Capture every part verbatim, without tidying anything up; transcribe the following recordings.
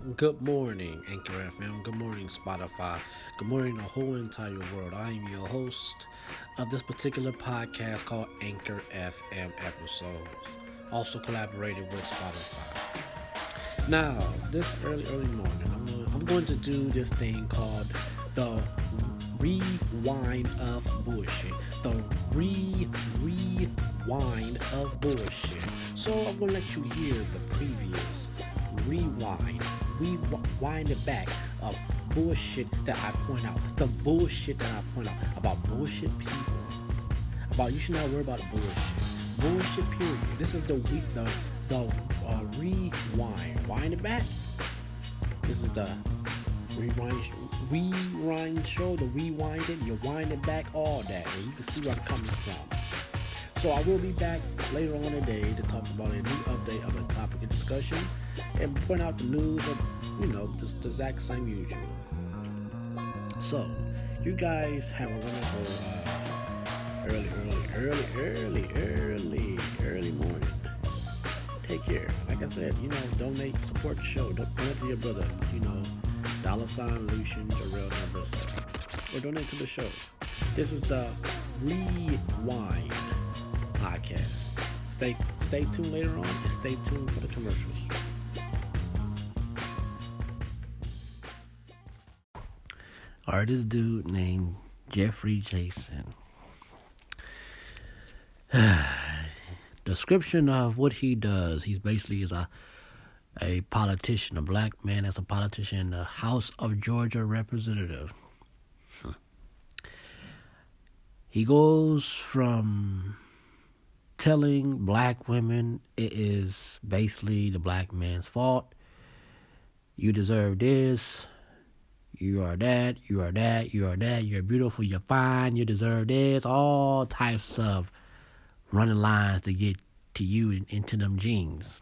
Good morning, Anchor F M. Good morning, Spotify. Good morning, the whole entire world. I am your host of this particular podcast called Anchor F M Episodes, also collaborated with Spotify. Now, this early, early morning, I'm, gonna, I'm going to do this thing called the rewind of bullshit. The re rewind of bullshit. So I'm gonna let you hear the previous rewind, rewind it back of bullshit that I point out. The bullshit that I point out about bullshit people. About you should not worry about bullshit. Bullshit period. This is the we the the uh, rewind. Wind it back. This is the rewind rewind show. The rewind it. You wind it back. All that, and you can see where I'm coming from. So I will be back later on today to talk about a new update of a topic of discussion and point out the news of, you know, the, the exact same usual. So, you guys have a wonderful uh, early, early, early, early, early, early morning. Take care. Like I said, you know, donate, support the show. Don't donate to your brother, you know, dollar sign Lucian, the real number seven. Or donate to the show. This is the Rewind podcast. Stay stay tuned later on and stay tuned for the commercials. Alright, this dude named Jeffrey Jason. Description of what he does. He's basically is a a politician, a black man as a politician in the House of Georgia representative. He goes from telling black women it is basically the black man's fault. You deserve this. You are that. You are that. You are that. You're beautiful. You're fine. You deserve this. All types of running lines to get to you and into them jeans.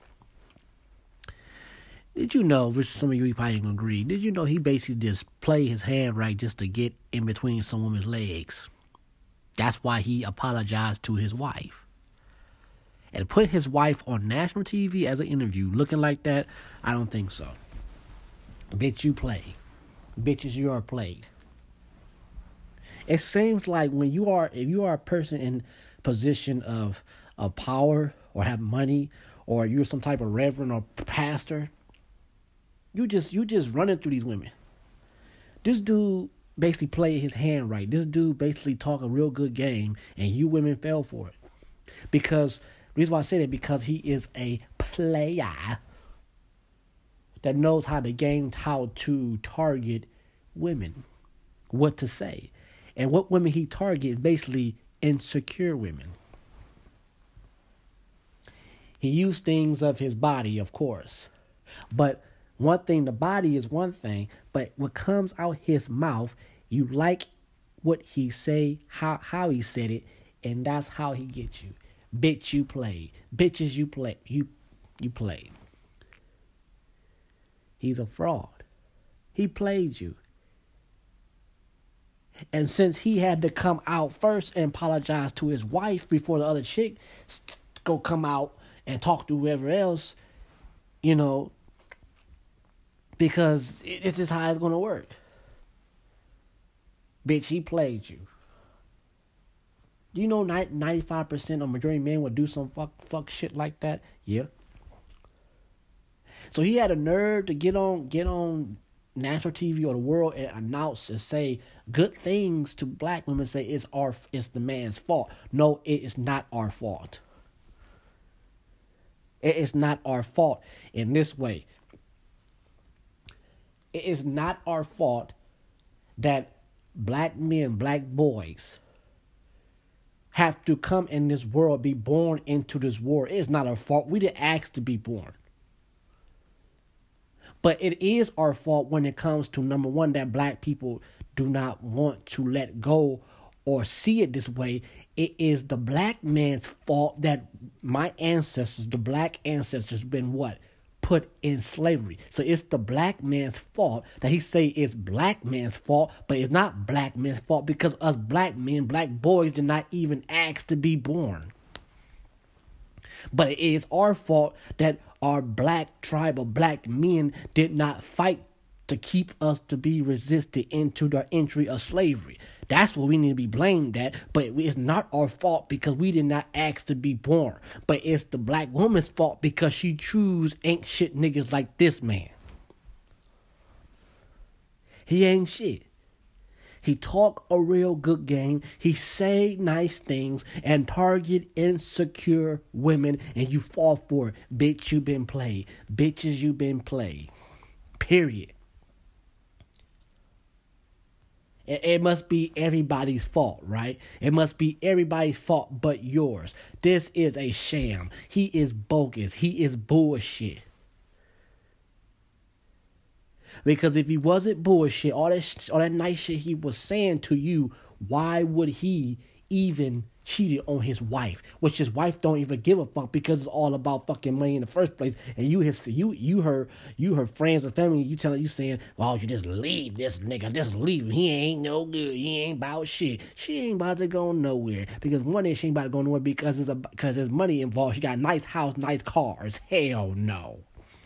Did you know, which some of you probably ain't gonna agree, did you know he basically just play his hand right just to get in between some women's legs? That's why he apologized to his wife. And put his wife on national T V as an interview looking like that, I don't think so. Bitch, you play. Bitches, you are played. It seems like when you are, if you are a person in position of, of power or have money or you're some type of reverend or pastor, you just, you just running through these women. This dude basically played his hand right. This dude basically talk a real good game and you women fell for it. Because the reason why I say that, because he is a player that knows how to game, how to target women, what to say. And what women he targets is basically insecure women. He used things of his body, of course. But one thing, the body is one thing, but what comes out his mouth, you like what he say, how, how he said it, and that's how he gets you. Bitch, you played. Bitches, you play. You, you played. He's a fraud. He played you. And since he had to come out first and apologize to his wife before the other chick go come out and talk to whoever else, you know, because it's just how it's going to work. Bitch, he played you. Do you know ninety-five percent of majority of men would do some fuck fuck shit like that? Yeah. So he had a nerve to get on get on national T V or the world and announce and say good things to black women. Say it's our it's the man's fault. No, it is not our fault. It is not our fault in this way. It is not our fault that black men, black boys have to come in this world, be born into this world. It's not our fault. We didn't ask to be born. But it is our fault when it comes to, number one, that black people do not want to let go or see it this way. It is the black man's fault that my ancestors, the black ancestors, been what? Put in slavery. So it's the black man's fault that he say it's black man's fault, but it's not black man's fault because us black men, black boys did not even ask to be born. But it is our fault that Our black tribe of black men did not fight to keep us to be resisted into the entry of slavery. That's what we need to be blamed at. But it's not our fault because we did not ask to be born. But it's the black woman's fault because she choose ain't shit niggas like this man. He ain't shit. He talk a real good game. He say nice things and target insecure women, and you fall for it. Bitch, you been played. Bitches, you been played. Period. It, it must be everybody's fault, right? It must be everybody's fault but yours. This is a sham. He is bogus. He is bullshit. Because if he wasn't bullshit, all that, all that nice shit he was saying to you, why would he even cheat on his wife? Which his wife don't even give a fuck because it's all about fucking money in the first place. And you his, you you her you her friends or family, you telling you saying, well, you just leave this nigga, just leave him. He ain't no good. He ain't about shit. She ain't about to go nowhere. Because one is she ain't about to go nowhere because it's a because there's money involved. She got a nice house, nice cars. Hell no.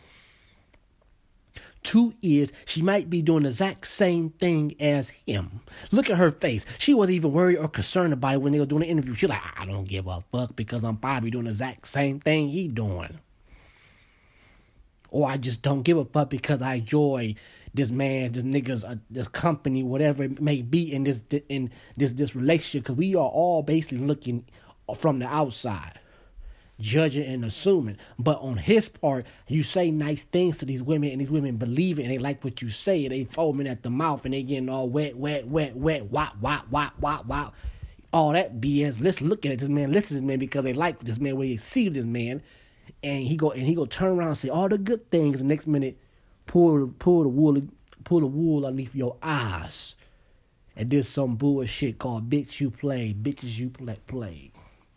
Two is she might be doing the exact same thing as him. Look at her face. She wasn't even worried or concerned about it when they were doing the interview. She's like, I don't give a fuck because I'm probably doing the exact same thing he doing. Or I just don't give a fuck because I enjoy this man, this nigga's, uh, this company, whatever it may be in this in this this relationship. Because we are all basically looking from the outside, judging and assuming. But on his part, you say nice things to these women and these women believe it and they like what you say. They foaming at the mouth and they getting all wet, wet, wet, wet, wop, wop, wop, wop, wop. All that B S. Let's look at this man, listen to this man because they like this man, when they see this man. And he go and he go turn around and say all the good things. The next minute, pull pull the wool pull the wool underneath your eyes. And did some bullshit called bitch you play, bitches you play play.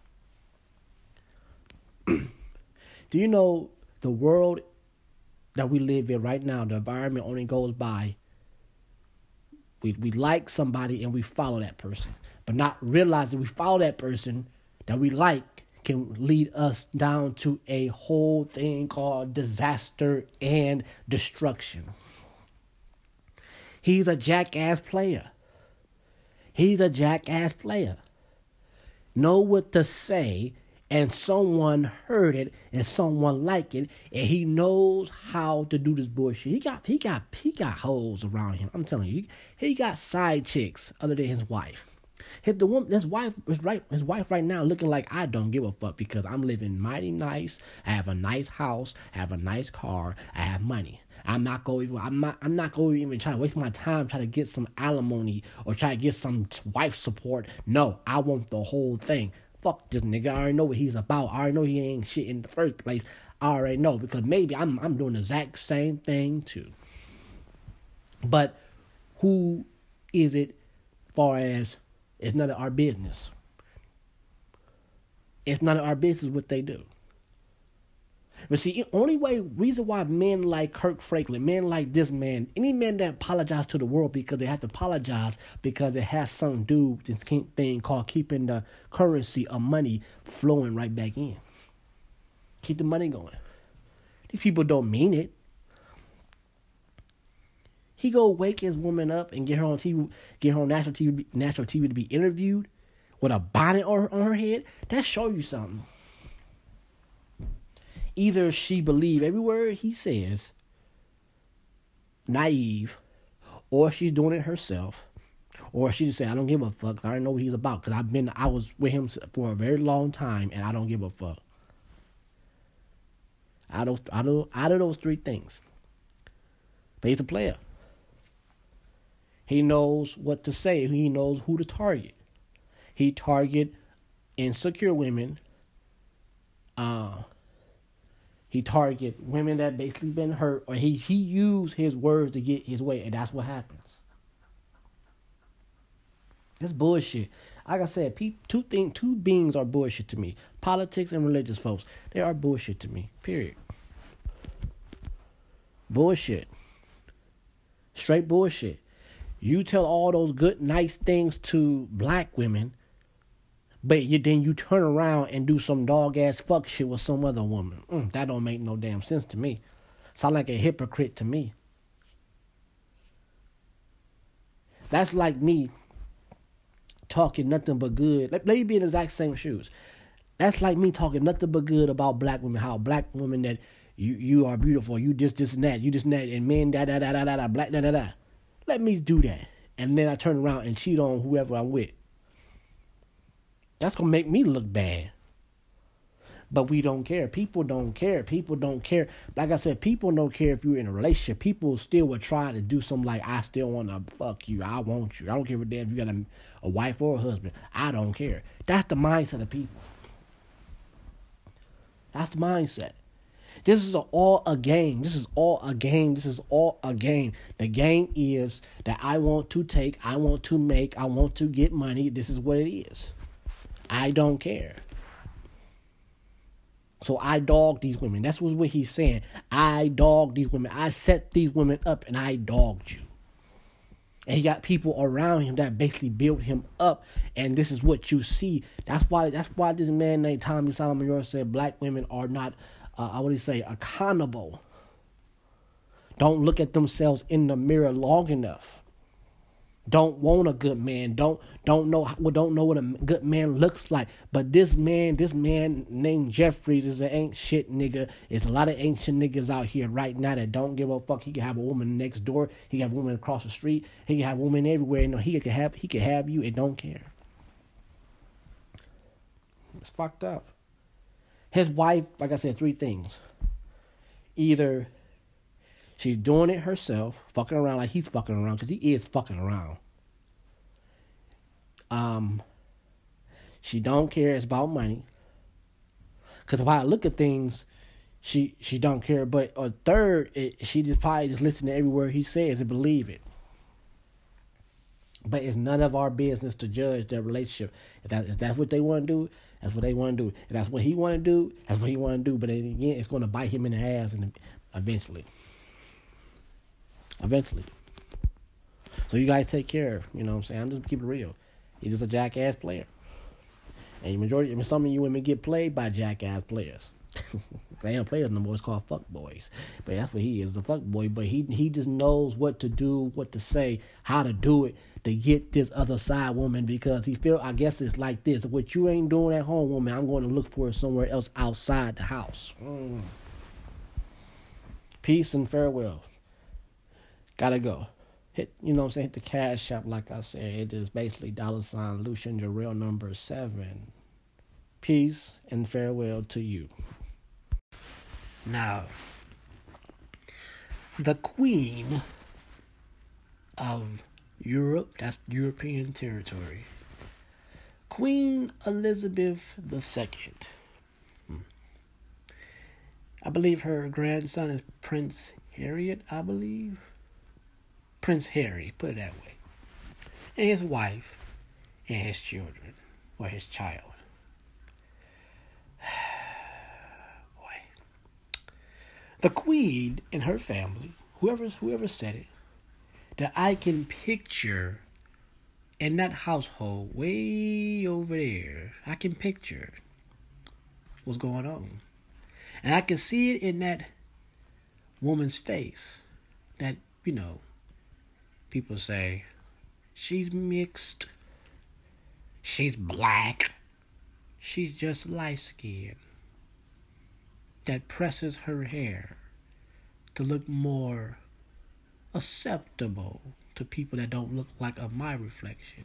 Do you know the world that we live in right now, the environment only goes by, we we like somebody and we follow that person. But not realizing we follow that person that we like can lead us down to a whole thing called disaster and destruction. He's a jackass player. He's a jackass player. Know what to say. And someone heard it, and someone liked it, and he knows how to do this bullshit. He got, he got, he got hoes around him. I'm telling you, he, he got side chicks other than his wife. His the woman, his wife is right. His wife right now looking like I don't give a fuck because I'm living mighty nice. I have a nice house. I have a nice car. I have money. I'm not going. I'm not. I'm not going to even try to waste my time trying to get some alimony or try to get some wife support. No, I want the whole thing. Fuck this nigga. I already know what he's about. I already know he ain't shit in the first place. I already know because maybe I'm I'm doing the exact same thing too. But who is it far as it's none of our business. It's none of our business what they do. But see, the only way, reason why men like Kirk Franklin, men like this man, any man that apologize to the world because they have to apologize because it has something to do with this thing called keeping the currency of money flowing right back in. Keep the money going. These people don't mean it. He go wake his woman up and get her on T V, get her on national T V, national T V to be interviewed with a bonnet on her, on her head. That show you something. Either she believe every word he says, naive, or she's doing it herself, or she just say, I don't give a fuck. I don't know what he's about because I've been, I was with him for a very long time and I don't give a fuck. Out of, out of, out of those three things. But he's a player. He knows what to say. He knows who to target. He target insecure women. Uh, he target women that basically been hurt, or he, he used his words to get his way, and that's what happens. It's bullshit. Like I said, pe- two things, two beings are bullshit to me. Politics and religious folks, they are bullshit to me. Period. Bullshit. Straight bullshit. You tell all those good, nice things to black women, But you then you turn around and do some dog ass fuck shit with some other woman. Mm, that don't make no damn sense to me. Sound like a hypocrite to me. That's like me talking nothing but good. Let, let me be in the exact same shoes. That's like me talking nothing but good about black women. How black women that you you are beautiful. You this this and that. You this and that. And men da da da da da da black da da da. Let me do that. And then I turn around and cheat on whoever I'm with. That's going to make me look bad. But we don't care. People don't care. People don't care. Like I said, people don't care if you're in a relationship. People still will try to do something like, I still want to fuck you. I want you. I don't care if you got a, a wife or a husband. I don't care. That's the mindset of people. That's the mindset. This is all a game. This is all a game. This is all a game. The game is that I want to take, I want to make, I want to get money. This is what it is. I don't care. So I dog these women. That's what he's saying. I dog these women. I set these women up and I dogged you. And he got people around him that basically built him up. And this is what you see. That's why that's why this man named Tommy Sotomayor said black women are not, uh, I would say, accountable. Don't look at themselves in the mirror long enough. Don't want a good man. Don't don't know don't know what a good man looks like. But this man, this man named Jeffries is an ain't shit nigga. It's a lot of ancient niggas out here right now that don't give a fuck. He can have a woman next door. He can have a woman across the street. He can have a woman everywhere. You know, he can have he can have you and don't care. It's fucked up. His wife, like I said, three things. Either she's doing it herself, fucking around like he's fucking around, because he is fucking around. Um, she don't care. It's about money. Because if I look at things, she she don't care. But or third, it, she just probably just listen to every word he says and believe it. But it's none of our business to judge their relationship. If, that, if that's what they want to do, that's what they want to do. If that's what he want to do, that's what he want to do. But then again, it's going to bite him in the ass and eventually. Eventually. So you guys take care. You know what I'm saying? I'm just keeping it real. He's just a jackass player. And the majority, I mean, some of you women get played by jackass players. They ain't players no more. It's called fuck boys. But that's what he is, the fuck boy. But he he just knows what to do, what to say, how to do it to get this other side woman, because he feel, I guess it's like this. What you ain't doing at home, woman, I'm going to look for it somewhere else outside the house. Mm. Peace and farewell. Gotta go. Hit, you know what I'm saying, hit the cash app, like I said. It is basically dollar sign Lucian, your real number seven. Peace and farewell to you. Now, the Queen of Europe, that's European territory, Queen Elizabeth the Second. Hmm. I believe her grandson is Prince Harriet, I believe. Prince Harry, put it that way. And his wife and his children, or his child. Boy. The Queen and her family, whoever whoever said it, that I can picture in that household way over there. I can picture what's going on. And I can see it in that woman's face. That, you know, people say, she's mixed, she's black, she's just light-skinned. That presses her hair to look more acceptable to people that don't look like a my reflection.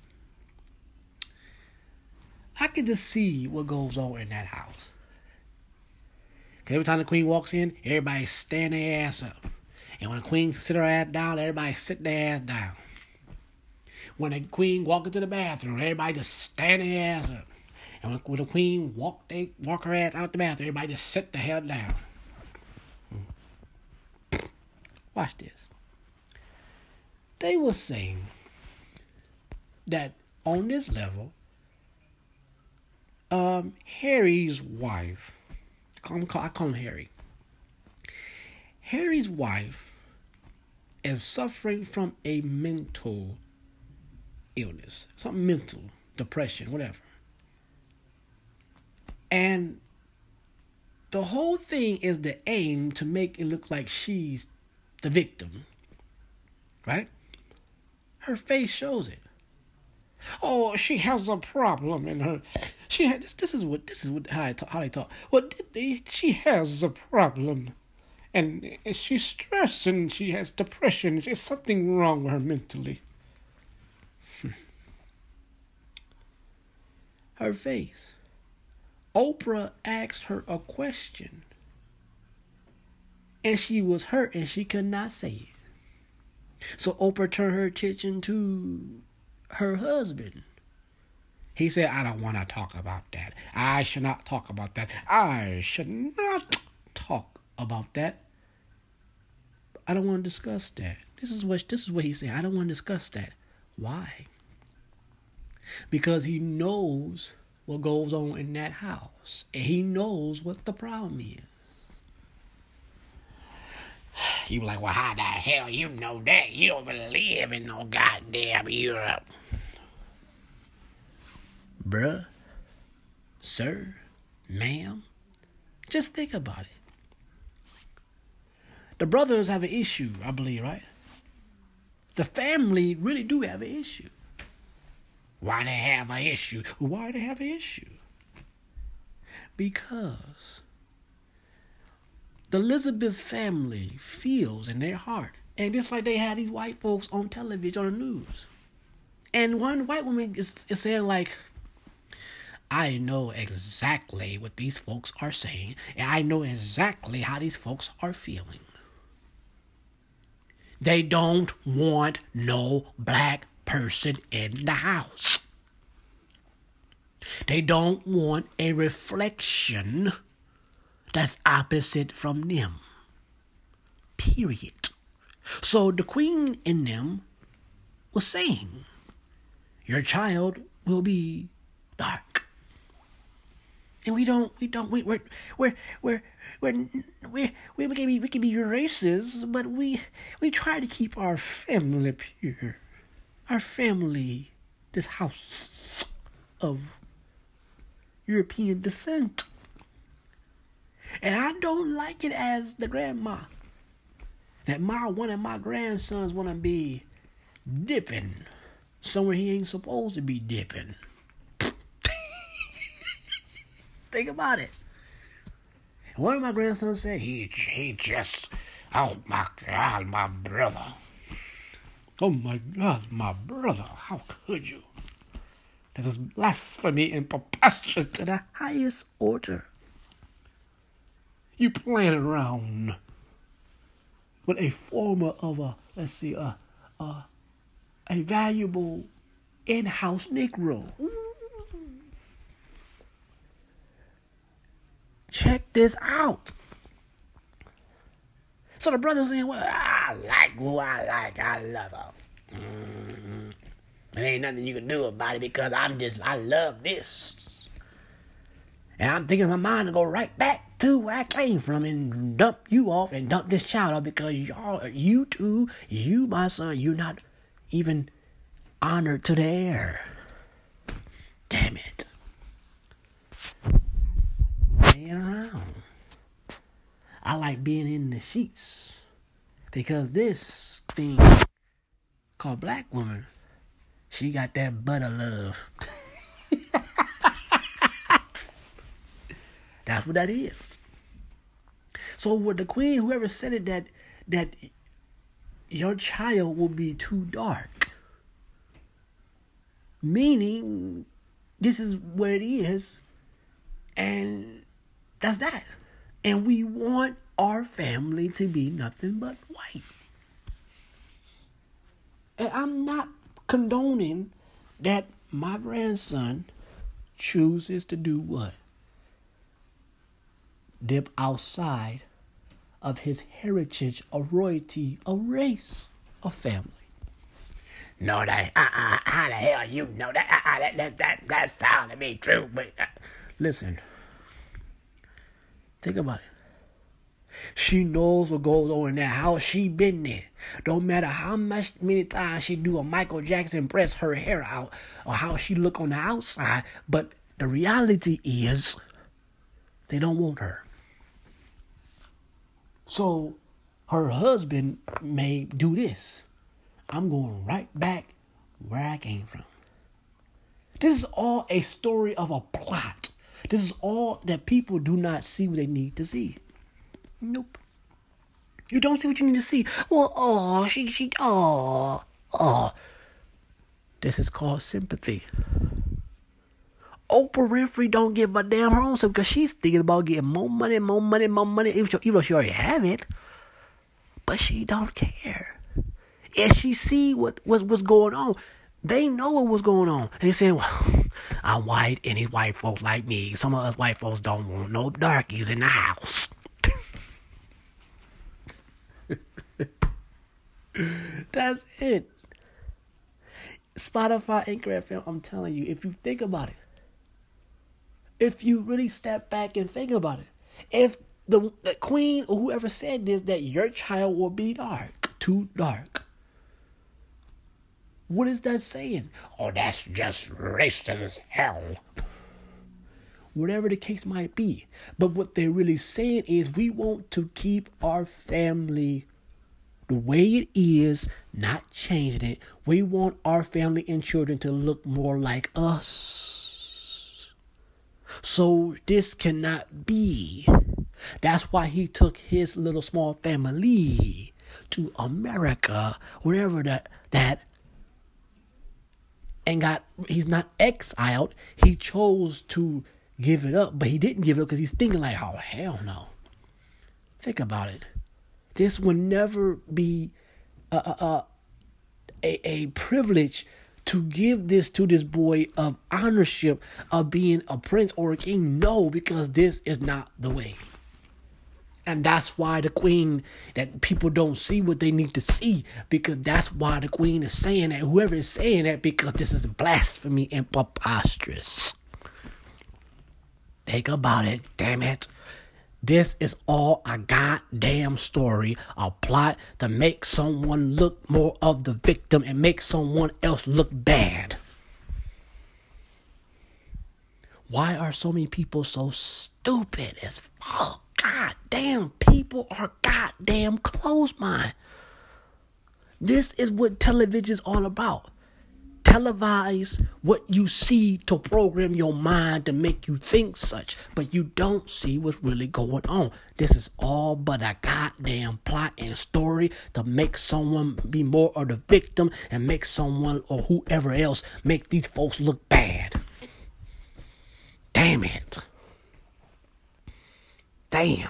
I can just see what goes on in that house. Because every time the Queen walks in, everybody stand their ass up. And when the Queen sit her ass down, everybody sit their ass down. When the Queen walk into the bathroom, everybody just stand their ass up. And when, when the Queen walk they walk her ass out the bathroom, everybody just sit the hell down. Watch this. They were saying that on this level, um, Harry's wife, I call him Harry. Harry's wife is suffering from a mental illness, something mental, depression, whatever. And the whole thing is the aim to make it look like she's the victim. Right? Her face shows it. Oh, she has a problem in her. She had this. This is what. This is what how I talk, how they talk. Well, they, she has a problem, and she's stressed, and she has depression. There's something wrong with her mentally. Her face. Oprah asked her a question, and she was hurt, and she could not say it. So Oprah turned her attention to her husband. He said, I don't want to talk about that. I should not talk about that. I should not talk about that. I don't want to discuss that. This is what this is what he said. I don't want to discuss that. Why? Because he knows what goes on in that house. And he knows what the problem is. You be like, well, how the hell you know that? You don't even live in no goddamn Europe. Bruh, sir, ma'am, just think about it. The brothers have an issue, I believe, right? The family really do have an issue. Why they have an issue? Why they have an issue? Because the Elizabeth family feels in their heart, and just like they had these white folks on television, on the news, and one white woman is, is saying like, I know exactly what these folks are saying, and I know exactly how these folks are feeling. They don't want no black person in the house. They don't want a reflection that's opposite from them. Period. So the queen in them was saying, your child will be dark. And we don't, we don't, we, we're, we're, we're, we're, we're, we can be, we can be racist, but we, we try to keep our family pure. Our family, this house of European descent. And I don't like it as the grandma that my, one of my grandsons want to be dipping somewhere he ain't supposed to be dipping. Think about it. One of my grandsons said, he, he just, oh my God, my brother. Oh my God, my brother, how could you? That is blasphemy and preposterous to the highest order. You playing around with a former of a, let's see, a, a, a valuable in-house Negro. Check this out. So the brother's saying, well, I like who I like. I love her. Mm-hmm. There ain't nothing you can do about it because I'm just, I love this. And I'm thinking in my mind to go right back to where I came from and dump you off and dump this child off because y'all, you two, you, my son, you're not even honored to the air. Damn it. Laying around. I like being in the sheets because this thing called black woman, she got that butter love. That's what that is. So with the queen, whoever said it, that that your child will be too dark, meaning this is what it is, and that's that. And we want our family to be nothing but white. And I'm not condoning that my grandson chooses to do what? Dip outside of his heritage, a royalty, a race, a family. No, that, uh-uh, how the hell you know that? Uh-uh, that, that, that, that sounded to me true, but... Uh, listen. Think about it. She knows what goes on in that house. She been there. Don't matter how much many times she do a Michael Jackson press her hair out or how she look on the outside. But the reality is They don't want her. So her husband may do this. I'm going right back where I came from. This is all a story of a plot. This is all that people do not see what they need to see. Nope. You don't see what you need to see. Well, oh, she, she, oh, oh. This is called sympathy. Oprah Winfrey don't give a damn her own self because she's thinking about getting more money, more money, more money, even though she already have it. But she don't care. And she see what was what's going on. They know what was going on. And they say, well, I'm white and these white folks like me. Some of us white folks don't want no darkies in the house. That's it. Spotify, Anchor F M, I'm telling you, if you think about it, if you really step back and think about it, if the, the queen or whoever said this, that your child will be dark, too dark, what is that saying? Oh, that's just racist as hell. Whatever the case might be. But what they're really saying is we want to keep our family the way it is, not changing it. We want our family and children to look more like us. So this cannot be. That's why he took his little small family to America, wherever that that and got, he's not exiled. He chose to give it up, but he didn't give it up because he's thinking like, oh, hell no. Think about it. This will never be a, a, a, a privilege to give this to this boy of ownership of being a prince or a king. No, because this is not the way. And that's why the queen, that people don't see what they need to see, because that's why the queen is saying that, whoever is saying that, because this is blasphemy and preposterous. Think about it, damn it. This is all a goddamn story, a plot to make someone look more of the victim and make someone else look bad. Why are so many people so stupid as fuck? God damn, people are goddamn closed-minded. This is what television is all about. Televise what you see to program your mind to make you think such, but you don't see what's really going on. This is all but a goddamn plot and story to make someone be more of the victim and make someone or whoever else make these folks look bad. Damn it. Damn.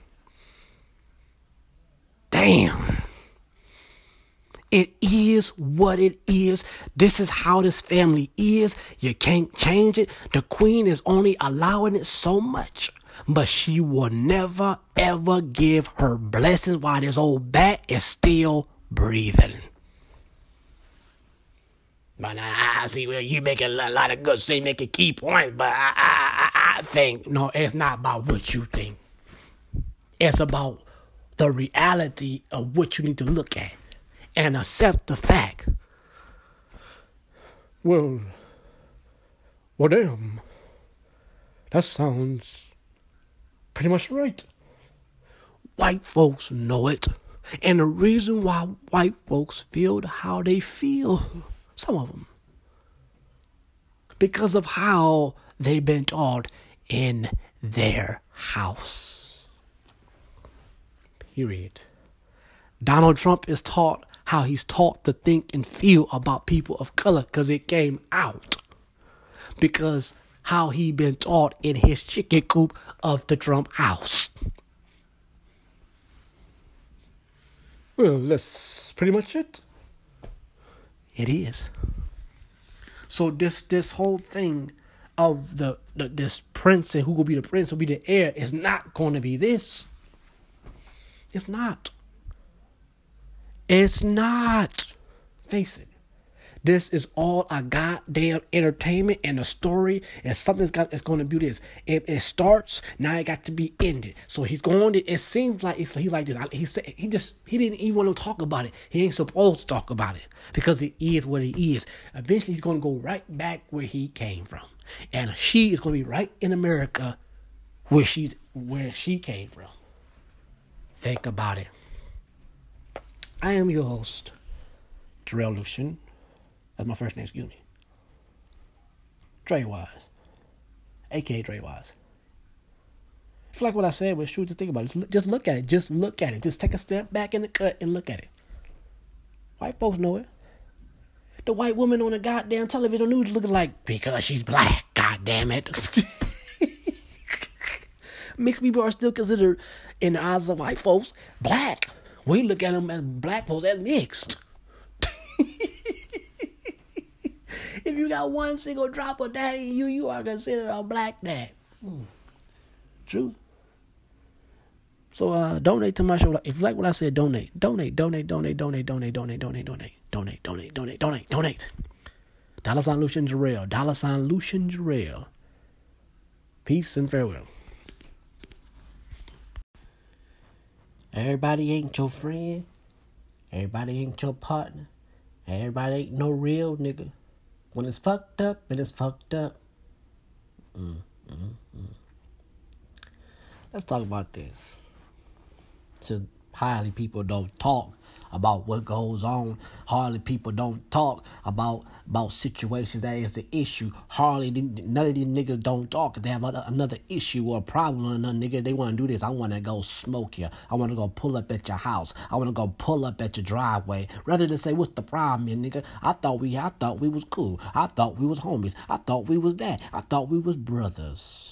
Damn. It is what it is. This is how this family is. You can't change it. The queen is only allowing it so much. But she will never, ever give her blessings while this old bat is still breathing. But I see where you make a lot of good sense, make a key point. But I, I, I think, no, it's not about what you think. It's about the reality of what you need to look at and accept the fact. Well, well, damn. That sounds pretty much right. White folks know it. And the reason why white folks feel how they feel, some of them, because of how they've been taught in their house. Period. Donald Trump is taught how he's taught to think and feel about people of color because it came out. Because how he been taught in his chicken coop of the Trump house. Well, that's pretty much it. It is. So this this whole thing of the, the this prince and who will be the prince, will be the heir, is not going to be this. It's not. It's not. Face it. This is all a goddamn entertainment and a story, and something's got it's going to do this. If it starts, now it got to be ended. So he's going to. It seems like it's he's like this. He said he just he didn't even want to talk about it. He ain't supposed to talk about it because it is what it is. Eventually, he's going to go right back where he came from, and she is going to be right in America where she's where she came from. Think about it. I am your host, Terrell Lucian. That's my first name, excuse me. Dre Wise, aka Dre Wise. If you like what I said was true, just think about it. Just look at it. Just look at it. Just take a step back in the cut and look at it. White folks know it. The white woman on the goddamn television news looking like, because she's black, goddamn it. Mixed people are still considered, in the eyes of white folks, black. We look at them as black folks as mixed. If you got one single drop of daddy in you, you are considered a black dad. Mm. True. So uh, donate to my show. If you like what I said, donate. Donate, donate, donate, donate, donate, donate, donate, donate, donate, donate, donate, donate, donate. Dollar sign Lucian Jarrell. Dollar sign Lucian Jarrell. Peace and farewell. Everybody ain't your friend. Everybody ain't your partner. Everybody ain't no real nigga. When it's fucked up, it is fucked up. Mm, mm, mm. Let's talk about this. So hardly people don't talk about what goes on. Hardly people don't talk about about situations that is the issue. Hardly none of these niggas don't talk. If they have another issue or a problem with another nigga, they want to do this. I want to go smoke you. I want to go pull up at your house. I want to go pull up at your driveway. Rather than say, what's the problem here, nigga? I thought we I thought we was cool. I thought we was homies. I thought we was that. I thought we was brothers.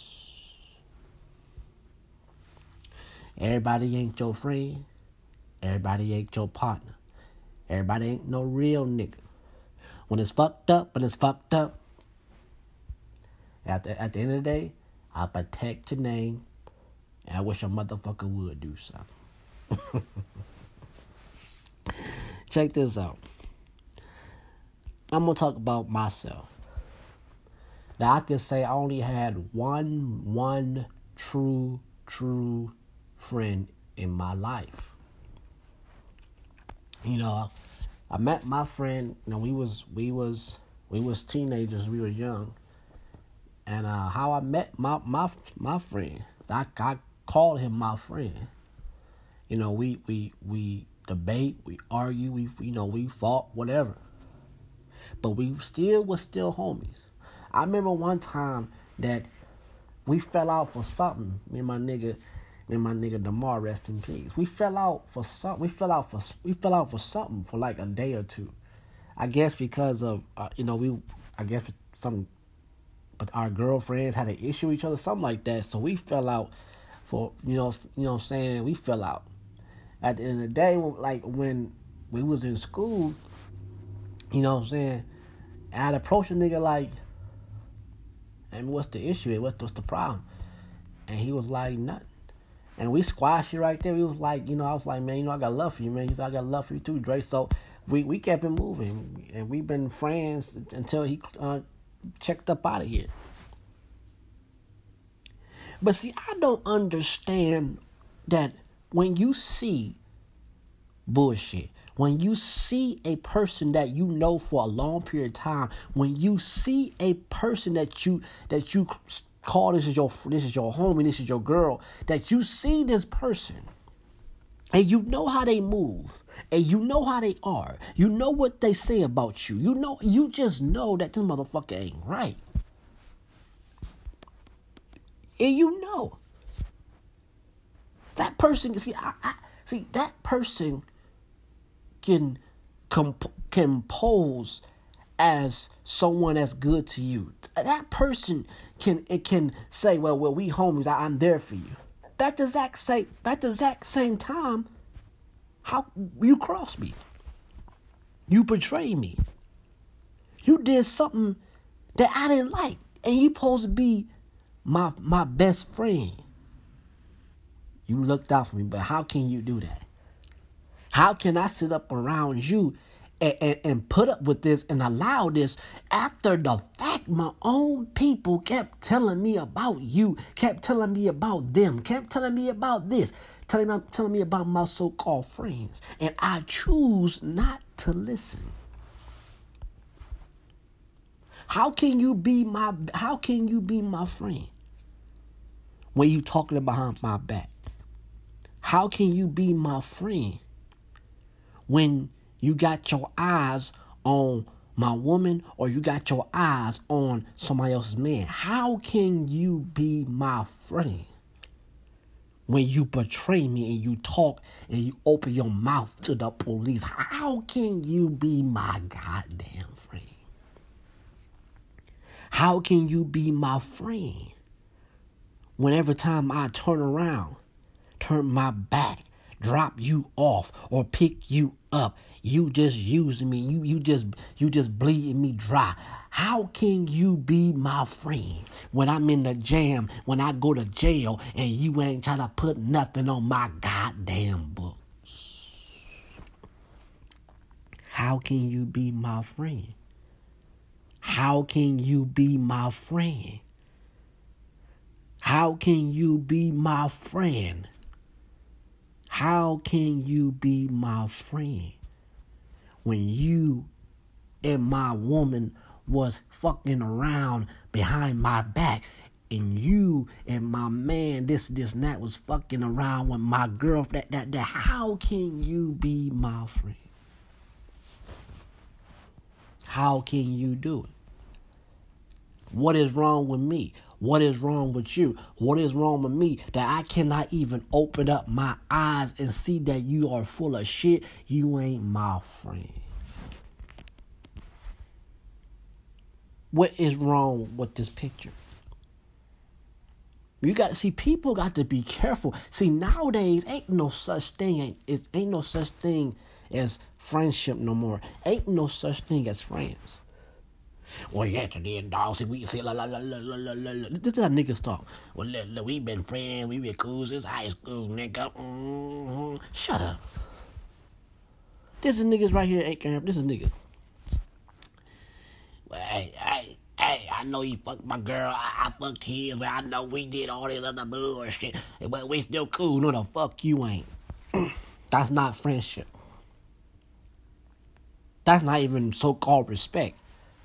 Everybody ain't your friend. Everybody ain't your partner. Everybody ain't no real nigga. When it's fucked up, when it's fucked up, at the, at the end of the day, I protect your name, and I wish a motherfucker would do something. Check this out. I'm going to talk about myself. Now, I can say I only had one, one true, true friend in my life. You know, I met my friend. You know, we was we was we was teenagers. We were young, and uh, how I met my my my friend, I I called him my friend. You know, we we we debate, we argue, we you know we fought, whatever. But we still was still homies. I remember one time that we fell out for something. Me and my nigga. And my nigga DeMar, rest in peace. We fell out for something. We fell out for we fell out for something for like a day or two. I guess because of uh, you know we I guess some, but our girlfriends had an issue with each other, something like that. So we fell out for you know you know what I'm saying we fell out. At the end of the day, like when we was in school, you know what I'm saying, I'd approach a nigga like, and what's the issue? What's what's the problem? And he was like, nothing. And we squashed it right there. We was like, you know, I was like, man, you know, I got love for you, man. He said, I got love for you too, Dre. So we, we kept it moving. And we've been friends until he uh, checked up out of here. But see, I don't understand that when you see bullshit, when you see a person that you know for a long period of time, when you see a person that you that you call this is your this is your homie, this is your girl, that you see this person and you know how they move and you know how they are, you know what they say about you, you know you just know that this motherfucker ain't right, and you know that person. See, I, I see that person can comp- can pose as someone that's good to you. That person can it can say, well, well, we homies, I, I'm there for you. At the exact same, at the exact same time, how you cross me, you betray me, you did something that I didn't like, and you supposed to be my my best friend. You looked out for me, but how can you do that? How can I sit up around you and, and, and put up with this and allow this after the fact my own people kept telling me about you, kept telling me about them, kept telling me about this, telling me, telling me about my so-called friends, and I choose not to listen? How can you be my how can you be my friend when you talking behind my back? How can you be my friend when you got your eyes on my woman or you got your eyes on somebody else's man? How can you be my friend when you betray me and you talk and you open your mouth to the police? How can you be my goddamn friend? How can you be my friend when every time I turn around, turn my back, drop you off or pick you up, you just using me, you you just you just bleeding me dry? How can you be my friend when I'm in the jam, when I go to jail, and you ain't trying to put nothing on my goddamn books? How can you be my friend? How can you be my friend? How can you be my friend? How can you be my friend when you and my woman was fucking around behind my back and you and my man, this, this, and that was fucking around with my girlfriend, that, that, that? How can you be my friend? How can you do it? What is wrong with me? What is wrong with you? What is wrong with me that I cannot even open up my eyes and see that you are full of shit? You ain't my friend. What is wrong with this picture? You got to see, people got to be careful. See, nowadays ain't no such thing. Ain't, it ain't no such thing as friendship no more. Ain't no such thing as friends. Well, yeah, today, dog, see, we say, la, la, la, la, la, la, la. This is how niggas talk. Well, look, look, we been friends, we been cool since high school, nigga. Mm-hmm. Shut up. This is niggas right here, Anchor. This is niggas. Well, hey, hey, hey, I know you fucked my girl, I, I fucked his, but I know we did all this other bullshit, but we still cool. No, the fuck you ain't. That's not friendship. That's not even so-called respect.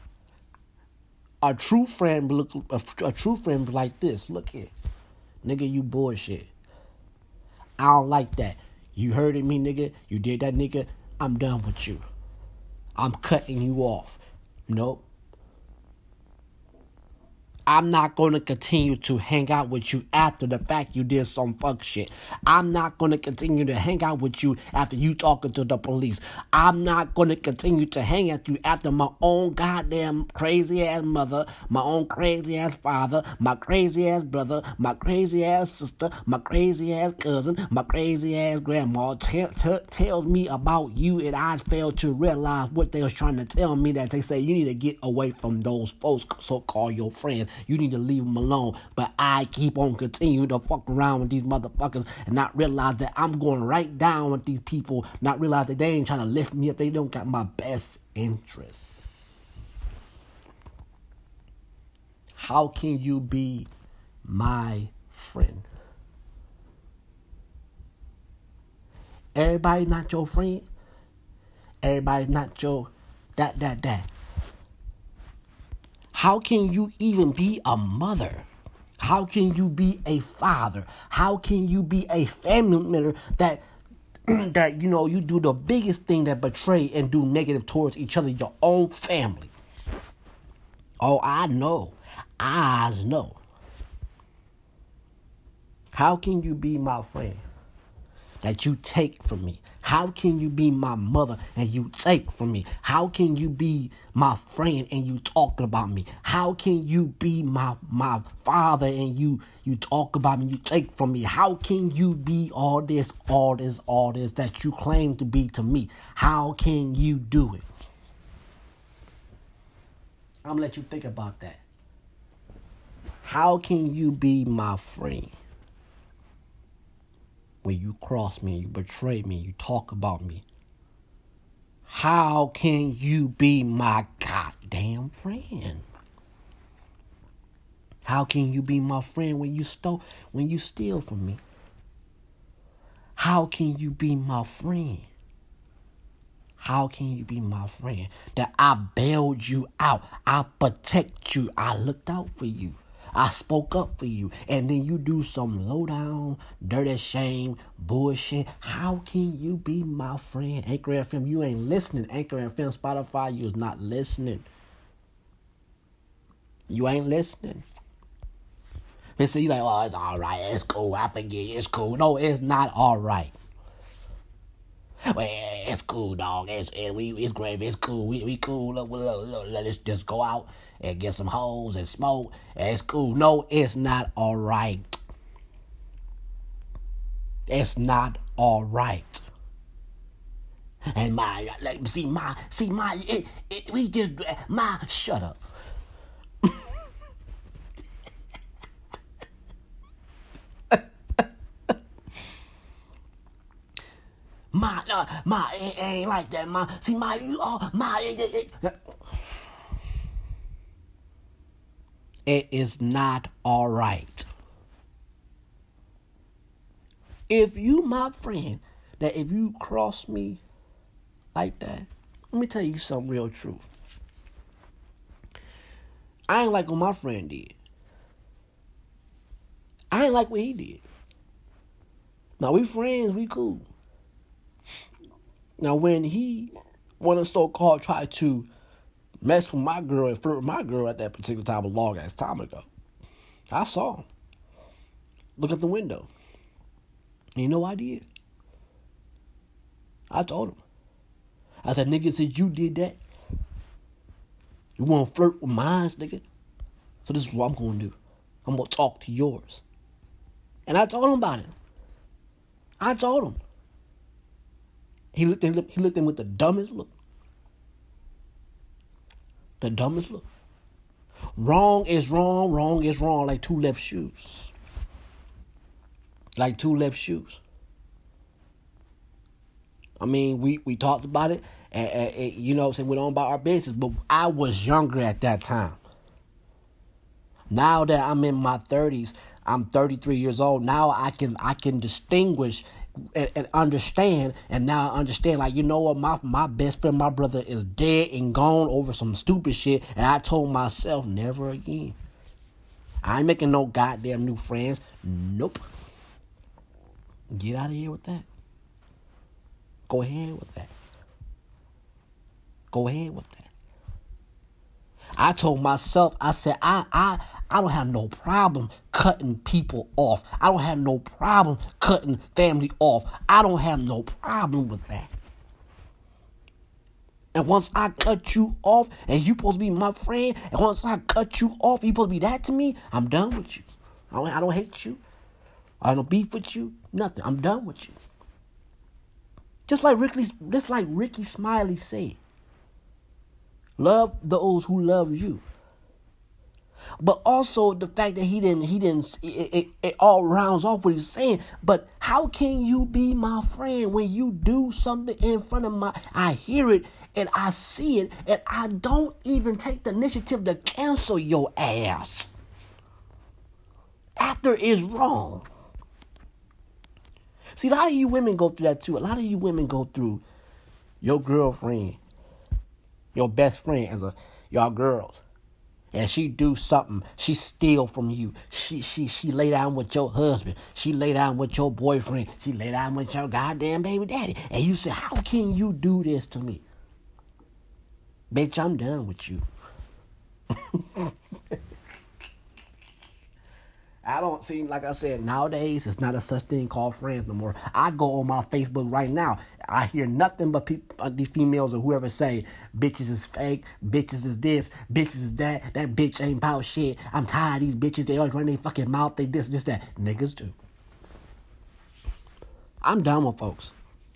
A true friend look a, a true friend be like this. Look here. Nigga, you bullshit. I don't like that. You hurted me, nigga. You did that, nigga. I'm done with you. I'm cutting you off. Nope. I'm not going to continue to hang out with you after the fact you did some fuck shit. I'm not going to continue to hang out with you after you talking to the police. I'm not going to continue to hang out with you after my own goddamn crazy ass mother, my own crazy ass father, my crazy ass brother, my crazy ass sister, my crazy ass cousin, my crazy ass grandma t- t- tells me about you, and I fail to realize what they was trying to tell me, that they say you need to get away from those folks, so-called your friends. You need to leave them alone. But I keep on continuing to fuck around with these motherfuckers and not realize that I'm going right down with these people, not realize that they ain't trying to lift me up. They don't got my best interests. How can you be my friend? Everybody's not your friend. Everybody's not your that, that, that. How can you even be a mother? How can you be a father? How can you be a family member that, that you know, you do the biggest thing that betray and do negative towards each other, your own family? Oh, I know. I know. How can you be my friend that you take from me? How can you be my mother and you take from me? How can you be my friend and you talk about me? How can you be my my father and you you talk about me, you take from me? How can you be all this, all this, all this that you claim to be to me? How can you do it? I'm gonna let you think about that. How can you be my friend when you cross me, you betray me, you talk about me? How can you be my goddamn friend? How can you be my friend when you stole, when you steal from me? How can you be my friend? How can you be my friend? That I bailed you out, I protect you, I looked out for you. I spoke up for you. And then you do some low down, dirty shame, bullshit. How can you be my friend? Anchor F M, you ain't listening. Anchor F M, Spotify, you is not listening. You ain't listening. And so you like, oh, it's all right. It's cool. I forget. It's cool. No, it's not all right. Well, it's cool, dog. It's it, we it's great. It's cool. We we cool. Look, look, look, let's just go out and get some hoes and smoke. And it's cool. No, it's not all right. It's not all right. And my, let me see my, see my, it, it, we just my. Shut up. My, uh, my, it ain't like that, my, see, my, you, oh, my, it, it, it. It is not all right. If you, my friend, that if you cross me like that, let me tell you some real truth. I ain't like what my friend did. I ain't like what he did. Now, we friends, we cool. Now, when he, one of the so-called, tried to mess with my girl and flirt with my girl at that particular time, a long ass time ago, I saw him. Look at the window. And you know what I did? I told him. I said, nigga, since you did that, you want to flirt with mine, nigga? So this is what I'm going to do. I'm going to talk to yours. And I told him about it. I told him. He looked at him, he looked at him with the dumbest look. The dumbest look. Wrong is wrong, wrong is wrong, like two left shoes. Like two left shoes. I mean, we, we talked about it, and, and, and you know, saying went on about our business, but I was younger at that time. Now that I'm in my thirties, I'm thirty-three years old. Now I can I can distinguish and, and understand, and now I understand, like, you know what, my my best friend, my brother, is dead and gone over some stupid shit, and I told myself, never again. I ain't making no goddamn new friends. Nope. Get out of here with that. Go ahead with that. Go ahead with that. I told myself, I said, I, I, I don't have no problem cutting people off. I don't have no problem cutting family off. I don't have no problem with that. And once I cut you off, and you supposed to be my friend, and once I cut you off, you supposed to be that to me, I'm done with you. I don't, I don't hate you. I don't beef with you. Nothing. I'm done with you. Just like Ricky, just like Ricky Smiley said, love those who love you. But also the fact that he didn't, he didn't, it, it, it all rounds off what he's saying. But how can you be my friend when you do something in front of my, I hear it and I see it and I don't even take the initiative to cancel your ass after it's wrong. See, a lot of you women go through that too. A lot of you women go through your girlfriend, your best friend as a y'all girls, and she do something, she steal from you. She she she lay down with your husband. She lay down with your boyfriend. She lay down with your goddamn baby daddy. And you say, how can you do this to me? Bitch, I'm done with you. I don't seem, like I said, nowadays it's not a such thing called friends no more. I go on my Facebook right now. I hear nothing but people, uh, these females or whoever say, bitches is fake, bitches is this, bitches is that, that bitch ain't about shit. I'm tired of these bitches. They always run their fucking mouth. They this, this, that. Niggas too. I'm done with folks.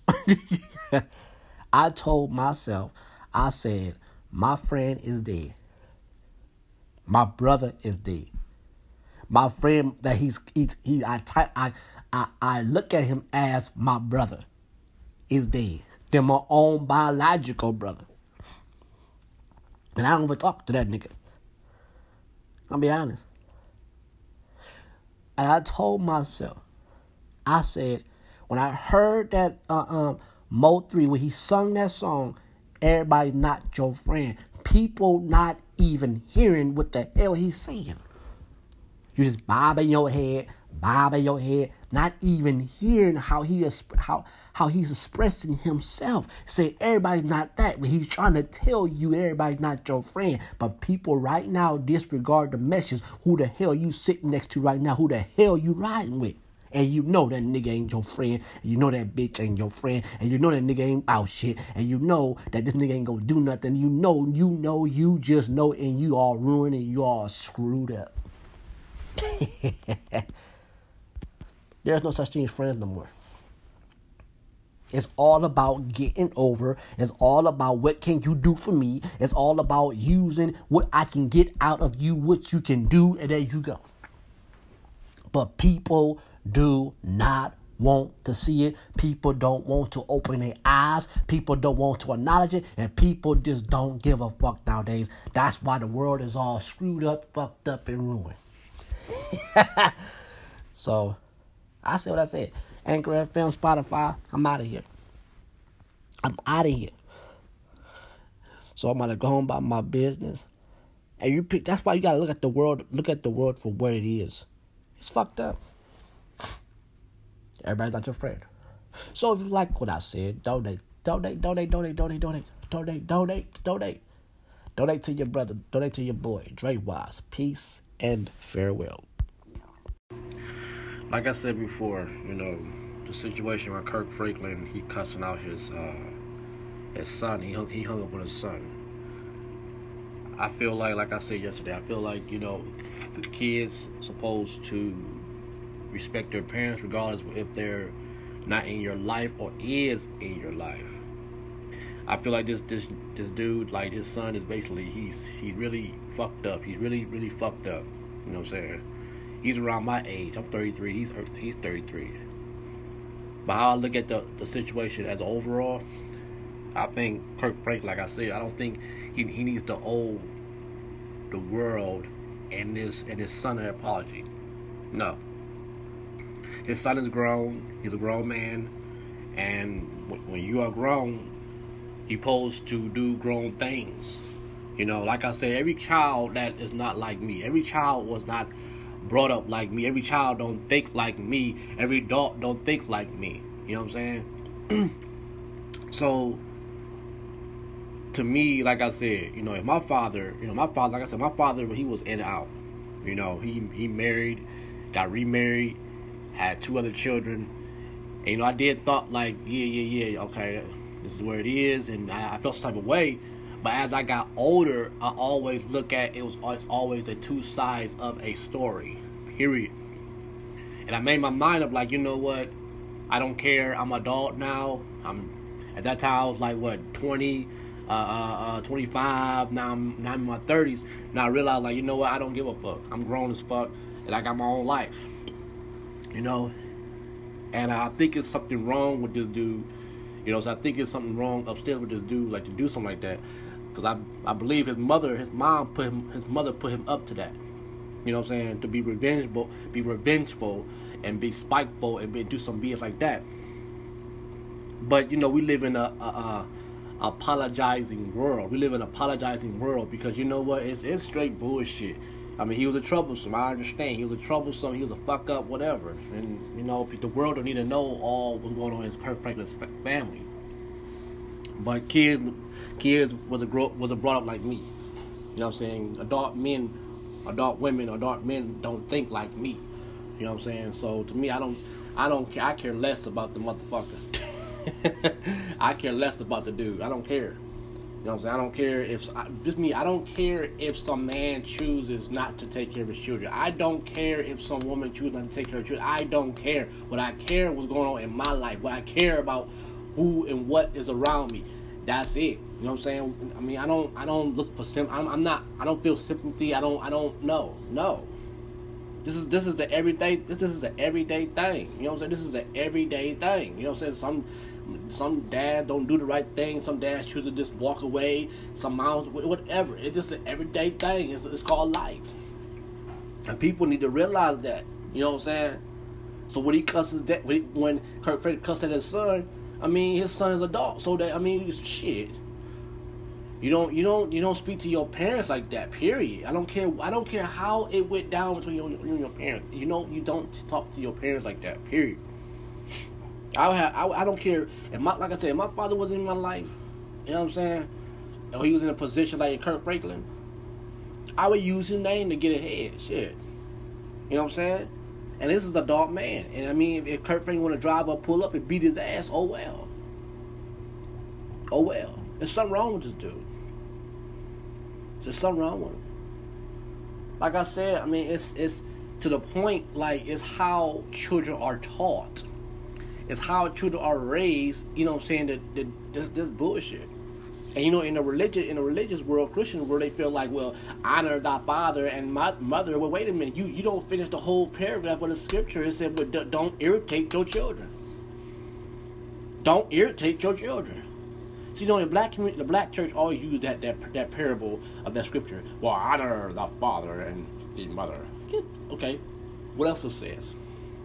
I told myself, I said, my friend is dead. My brother is dead. My friend that he's, he's he I, I I I look at him as my brother is dead. They're my own biological brother. And I don't even talk to that nigga. I'll be honest. And I told myself, I said, when I heard that uh, um Mo three, when he sung that song, everybody's not your friend. People not even hearing what the hell he's saying. You just bobbing your head, bobbing your head, not even hearing how he is, how how he's expressing himself. Say everybody's not that, but he's trying to tell you everybody's not your friend. But people right now disregard the message. Who the hell you sitting next to right now? Who the hell you riding with? And you know that nigga ain't your friend. And you know that bitch ain't your friend. And you know that nigga ain't about shit. And you know that this nigga ain't gonna do nothing. You know, you know, you just know, and you all ruined and you all screwed up. There's no such thing as friends no more. It's all about getting over. It's all about what can you do for me. It's all about using what I can get out of you, what you can do, and there you go. But people do not want to see it. People don't want to open their eyes. People don't want to acknowledge it. And people just don't give a fuck nowadays. That's why the world is all screwed up, fucked up, and ruined. So, I said what I said. Anchor F M, Spotify, I'm out of here. I'm out of here. So I'm gonna go home about my business. And you pick, that's why you gotta look at the world, look at the world for what it is. It's fucked up. Everybody's not your friend. So if you like what I said, donate, donate, donate, donate, donate, donate, donate, donate, donate. Donate to your brother, donate to your boy, Dre Wise. Peace and farewell. Like I said before, you know, the situation where Kirk Franklin, he cussing out his uh, his son, he hung, he hung up with his son. I feel like, like I said yesterday, I feel like, you know, the kids supposed to respect their parents regardless if they're not in your life or is in your life. I feel like this this this dude, like his son is basically, he's he's really fucked up. He's really, really fucked up. You know what I'm saying? He's around my age. I'm thirty-three. He's he's thirty-three. But how I look at the, the situation as overall, I think Kirk Franklin, like I said, I don't think he he needs to owe the world and this and his son an apology. No. His son is grown. He's a grown man, and when you are grown, you're supposed to do grown things. You know, like I said, every child that is not like me, every child was not brought up like me. Every child don't think like me. Every adult don't think like me. You know what I'm saying? So, to me, like I said, you know, if my father, you know, my father, like I said, my father, he was in and out. You know, he he married, got remarried, had two other children. And, you know, I did thought like, yeah, yeah, yeah, okay, this is where it is, and I, I felt some type of way. But as I got older, I always look at it was it's always the two sides of a story, period. And I made my mind up like, you know what? I don't care. I'm an adult now. I'm at that time I was like what twenty, uh, uh, twenty-five. Now I'm now I'm in my thirties. Now I realized like, you know what? I don't give a fuck. I'm grown as fuck, and I got my own life. You know, and I think it's something wrong with this dude. You know, so I think it's something wrong upstairs with this dude, like to do something like that. Because I I believe his mother, his mom put him, his mother put him up to that. You know what I'm saying? To be revengeful, be revengeful, and be spiteful, and be, do some B S like that. But, you know, we live in a, a, a apologizing world. We live in an apologizing world because, you know what? It's, it's straight bullshit. I mean, he was a troublesome. I understand. He was a troublesome. He was a fuck up, whatever. And, you know, the world don't need to know all what's going on in Kirk Franklin's family. But kids, kids was a grow, was a brought up like me. You know what I'm saying? Adult men, adult women, adult men don't think like me. You know what I'm saying? So to me, I don't, I don't care. I care less about the motherfucker. I care less about the dude. I don't care. You know what I'm saying? I don't care if, just me, I don't care if some man chooses not to take care of his children. I don't care if some woman chooses not to take care of children. I don't care. What I care what's going on in my life. What I care about who and what is around me. That's it. You know what I'm saying? I mean, I don't, I don't look for sim. I'm, I'm not. I don't feel sympathy. I don't. I don't know. No. This is this is the everyday. This this is the everyday thing. You know what I'm saying? This is the everyday thing. You know what I'm saying? Some some dads don't do the right thing. Some dads choose to just walk away. Some moms, whatever. It's just an everyday thing. It's it's called life. And people need to realize that. You know what I'm saying? So when he cusses that, when, he, when Kirk Franklin cusses at his son, I mean his son is adult. So that I mean shit. You don't you don't you don't speak to your parents like that. Period. I don't care. I don't care how it went down between you and your parents. You know you don't talk to your parents like that. Period. I have I, I don't care if my like I said if my father was in my life. You know what I'm saying? Or he was in a position like Kirk Franklin. I would use his name to get ahead. Shit. You know what I'm saying? And this is a adult man. And I mean, if Kirk Franklin want to drive up, pull up, and beat his ass, oh well. Oh well. There's something wrong with this dude. There's something wrong with him. Like I said, I mean, it's it's to the point, like, it's how children are taught. It's how children are raised, you know what I'm saying, that, that this, this bullshit. And you know, in the religion, in the religious world, Christian world, they feel like, well, honor thy father and my mother. Well, wait a minute, you, you don't finish the whole paragraph of the scripture. It said, but don't irritate your children. Don't irritate your children. So you know, in the black community, the black church always use that that that parable of that scripture. Well, honor thy father and the mother. Okay, what else it says?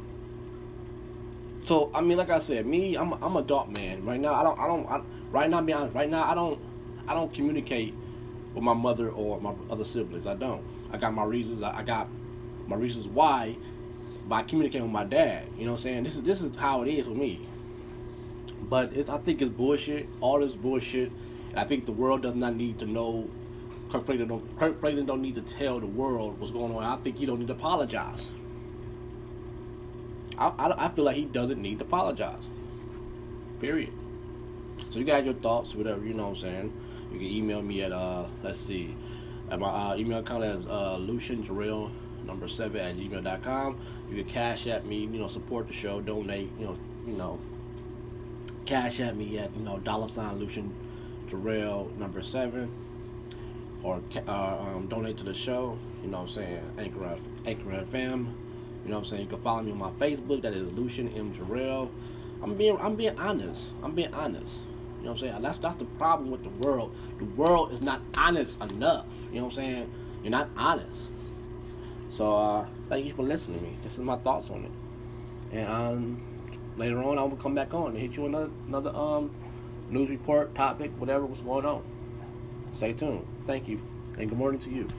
So I mean, like I said, me, I'm I'm a adult man right now. I don't I don't I, right now. Be honest, right now I don't I don't communicate with my mother or my other siblings. I don't. I got my reasons. I, I got my reasons why by communicating with my dad. You know what I'm saying? This is this is how it is with me. But it's, I think it's bullshit. All this bullshit. And I think the world does not need to know. Kirk Franklin don't, Kirk Franklin don't need to tell the world what's going on. I think he don't need to apologize. I, I, I feel like he doesn't need to apologize. Period. So you got your thoughts, whatever, you know what I'm saying. You can email me at, uh, let's see, at my uh, email account is uh, Lucian Jarrell, number seven at gmail dot com. You can cash at me, you know, support the show, donate, you know, you know, cash at me at, you know, dollar sign Lucian Jarrell, number seven. Or uh, um, donate to the show, you know what I'm saying, Anchor, Anchor F M. You know what I'm saying? You can follow me on my Facebook. That is Lucian M. Jarrell. I'm being I'm being honest. I'm being honest. You know what I'm saying? That's that's the problem with the world. The world is not honest enough. You know what I'm saying? You're not honest. So uh, thank you for listening to me. This is my thoughts on it. And um, later on, I will come back on and hit you another another um news report, topic, whatever was going on. Stay tuned. Thank you, and good morning to you.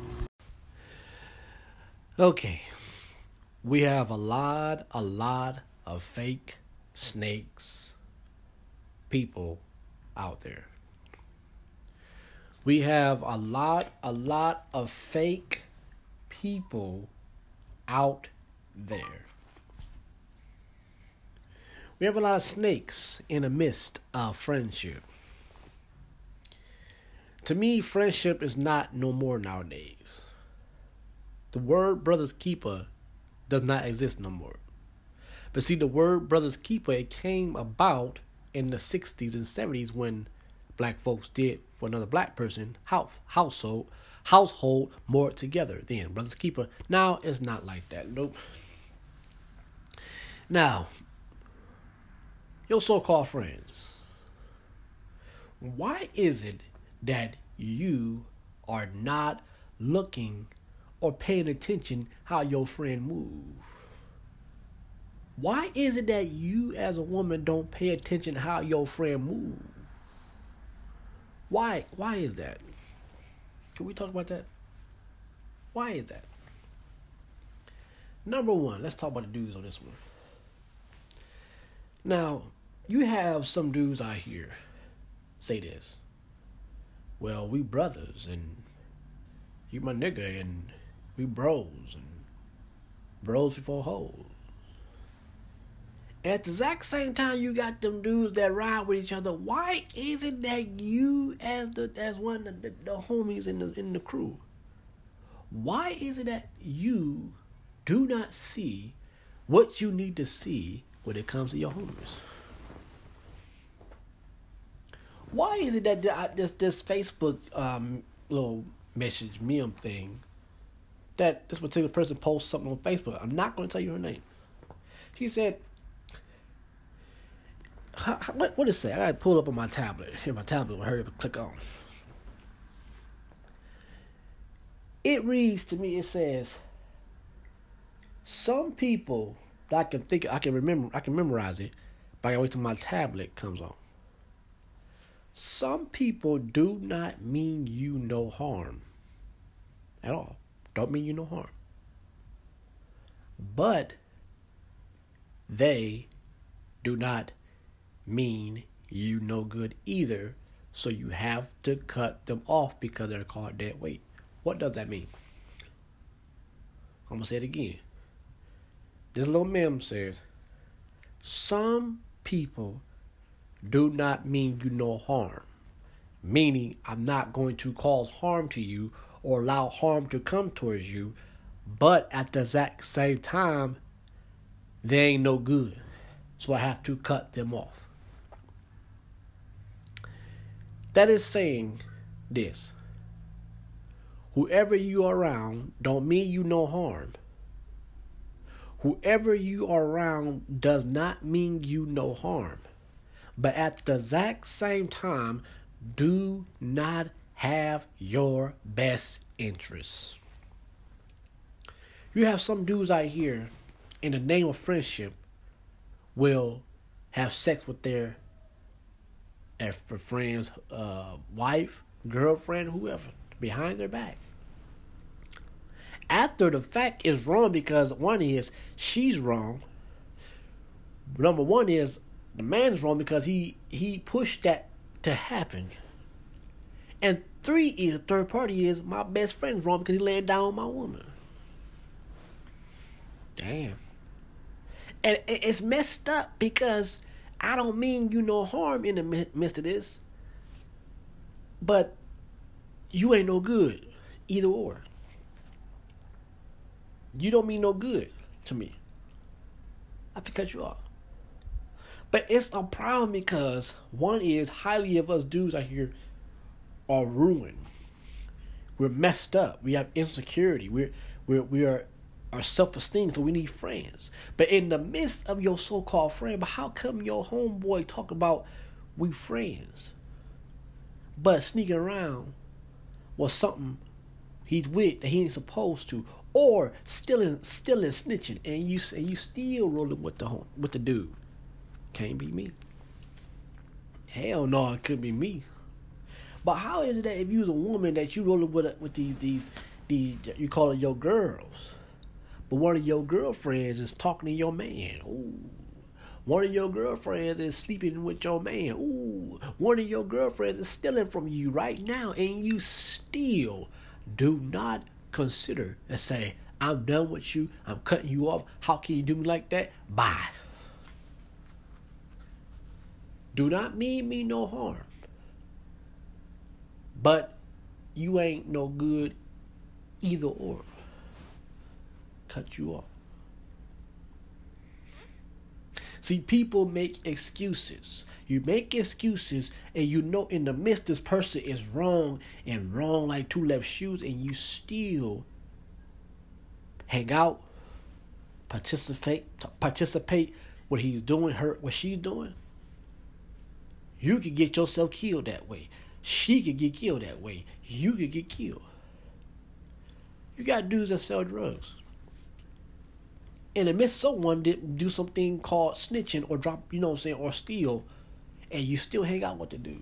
Okay. We have a lot, a lot of fake snakes people out there. We have a lot, a lot of fake people out there. We have a lot of snakes in the midst of friendship. To me, friendship is not no more nowadays. The word brother's keeper does not exist no more. But see, the word brother's keeper, it came about in the sixties and seventies when black folks did for another black person house, household household more together. Then brother's keeper. Now it's not like that. Nope. Now, your so-called friends, why is it that you are not looking or paying attention how your friend move? Why is it that you as a woman don't pay attention how your friend move? Why? Why is that? Can we talk about that? Why is that? Number one, let's talk about the dudes on this one. Now, you have some dudes out here say this. Well, we brothers and you my nigga and we bros and bros before hoes. At the exact same time, you got them dudes that ride with each other. Why is it that you, as the as one of the, the homies in the in the crew, why is it that you do not see what you need to see when it comes to your homies? Why is it that the, this this Facebook um, little message meme thing that this particular person posts something on Facebook? I'm not going to tell you her name. She said, "What what did it say?" I got to pull it up on my tablet. Here, my tablet will hurry up and click on. It reads to me. It says, "Some people that I can think, I can remember, I can memorize it, but I gotta wait till my tablet comes on." Some people do not mean you no harm at all. Don't mean you no harm. But they do not mean you no good either. So you have to cut them off because they're called dead weight. What does that mean? I'm going to say it again. This little meme says, some people do not mean you no harm. Meaning, I'm not going to cause harm to you or allow harm to come towards you. But at the exact same time, they ain't no good. So I have to cut them off. That is saying this. Whoever you are around don't mean you no harm. Whoever you are around does not mean you no harm. But at the exact same time, do not have your best interests. You have some dudes out here, in the name of friendship, will have sex with their, their friend's uh, wife, girlfriend, whoever, behind their back. After the fact is wrong because one is she's wrong. Number one is the man is wrong because he he pushed that to happen. And three is the third party is my best friend's wrong because he laying down on my woman. Damn. And it's messed up because I don't mean you no harm in the midst of this. But you ain't no good. Either or. You don't mean no good to me. I have to cut you off. But it's a problem because one is highly of us dudes out here are ruined. We're messed up. We have insecurity. We're we're we are our self-esteem, so we need friends. But in the midst of your so-called friend, but how come your homeboy talk about we friends? But sneaking around was something he's with that he ain't supposed to, or stealing, stealing, snitching, and you and you still rolling with the home, with the dude. Can't be me. Hell no, it could be me. But how is it that if you was a woman that you rolling with with these these these you call it your girls, but one of your girlfriends is talking to your man? Ooh. One of your girlfriends is sleeping with your man. Ooh. One of your girlfriends is stealing from you right now, and you still do not consider and say, I'm done with you. I'm cutting you off. How can you do me like that? Bye. Do not mean me no harm. But you ain't no good either or. Cut you off. See, people make excuses. You make excuses and you know in the midst this person is wrong and wrong like two left shoes, and you still hang out, participate, participate what he's doing, her, what she's doing. You could get yourself killed that way. She could get killed that way. You could get killed. You got dudes that sell drugs. And admit someone didn't do something called snitching or drop, you know what I'm saying, or steal, and you still hang out with the dude.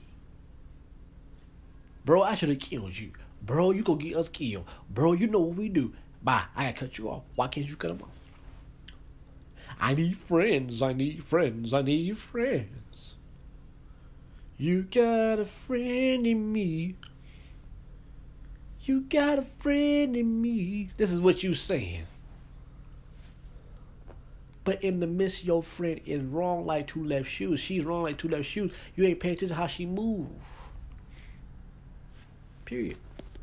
Bro, I should have killed you. Bro, you gonna get us killed. Bro, you know what we do. Bye, I gotta cut you off. Why can't you cut them off? I need friends, I need friends, I need friends. You got a friend in me. You got a friend in me. This is what you saying. But in the midst, your friend is wrong like two left shoes. She's wrong like two left shoes. You ain't paying attention to how she move. Period.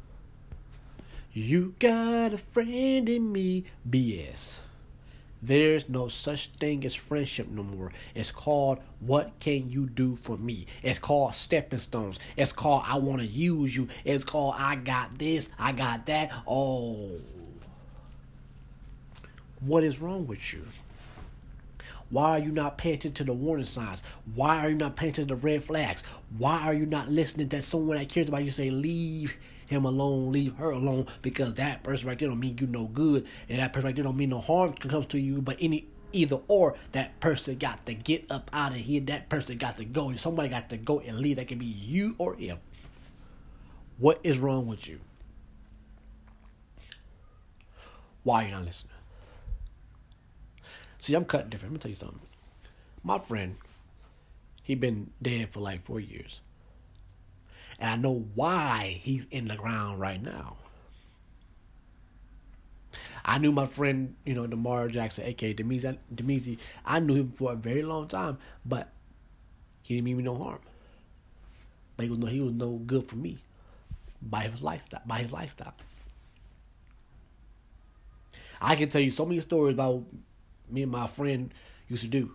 You got a friend in me. B S. There's no such thing as friendship no more. It's called, what can you do for me? It's called stepping stones. It's called, I want to use you. It's called, I got this, I got that. Oh. What is wrong with you? Why are you not paying attention to the warning signs? Why are you not paying attention to the red flags? Why are you not listening to someone that cares about you say, leave him alone, leave her alone, because that person right there don't mean you no good, and that person right there don't mean no harm comes to you, but any Either or, that person got to get up out of here. That person got to go. Somebody got to go and leave. That can be you or him. What is wrong with you? Why are you not listening? See, I'm cut different. Let me tell you something. My friend, he been dead for like four years. And I know why he's in the ground right now. I knew my friend, you know, Demar Jackson, a k a. Demezy. Demezy. I knew him for a very long time, but he didn't mean me no harm. But he was no, he was no good for me by his lifestyle. By his lifestyle. I can tell you so many stories about me and my friend used to do.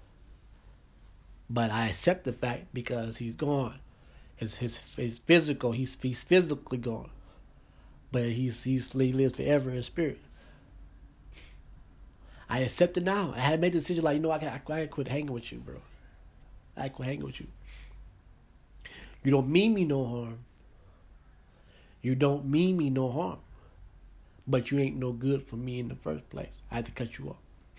But I accept the fact because he's gone. His his his physical, he's he's physically gone. But he's he's he lives forever in spirit. I accept it now. I had to make the decision like, you know, I can I can quit hanging with you, bro. I quit hanging with you. You don't mean me no harm. You don't mean me no harm. But you ain't no good for me in the first place. I had to cut you off.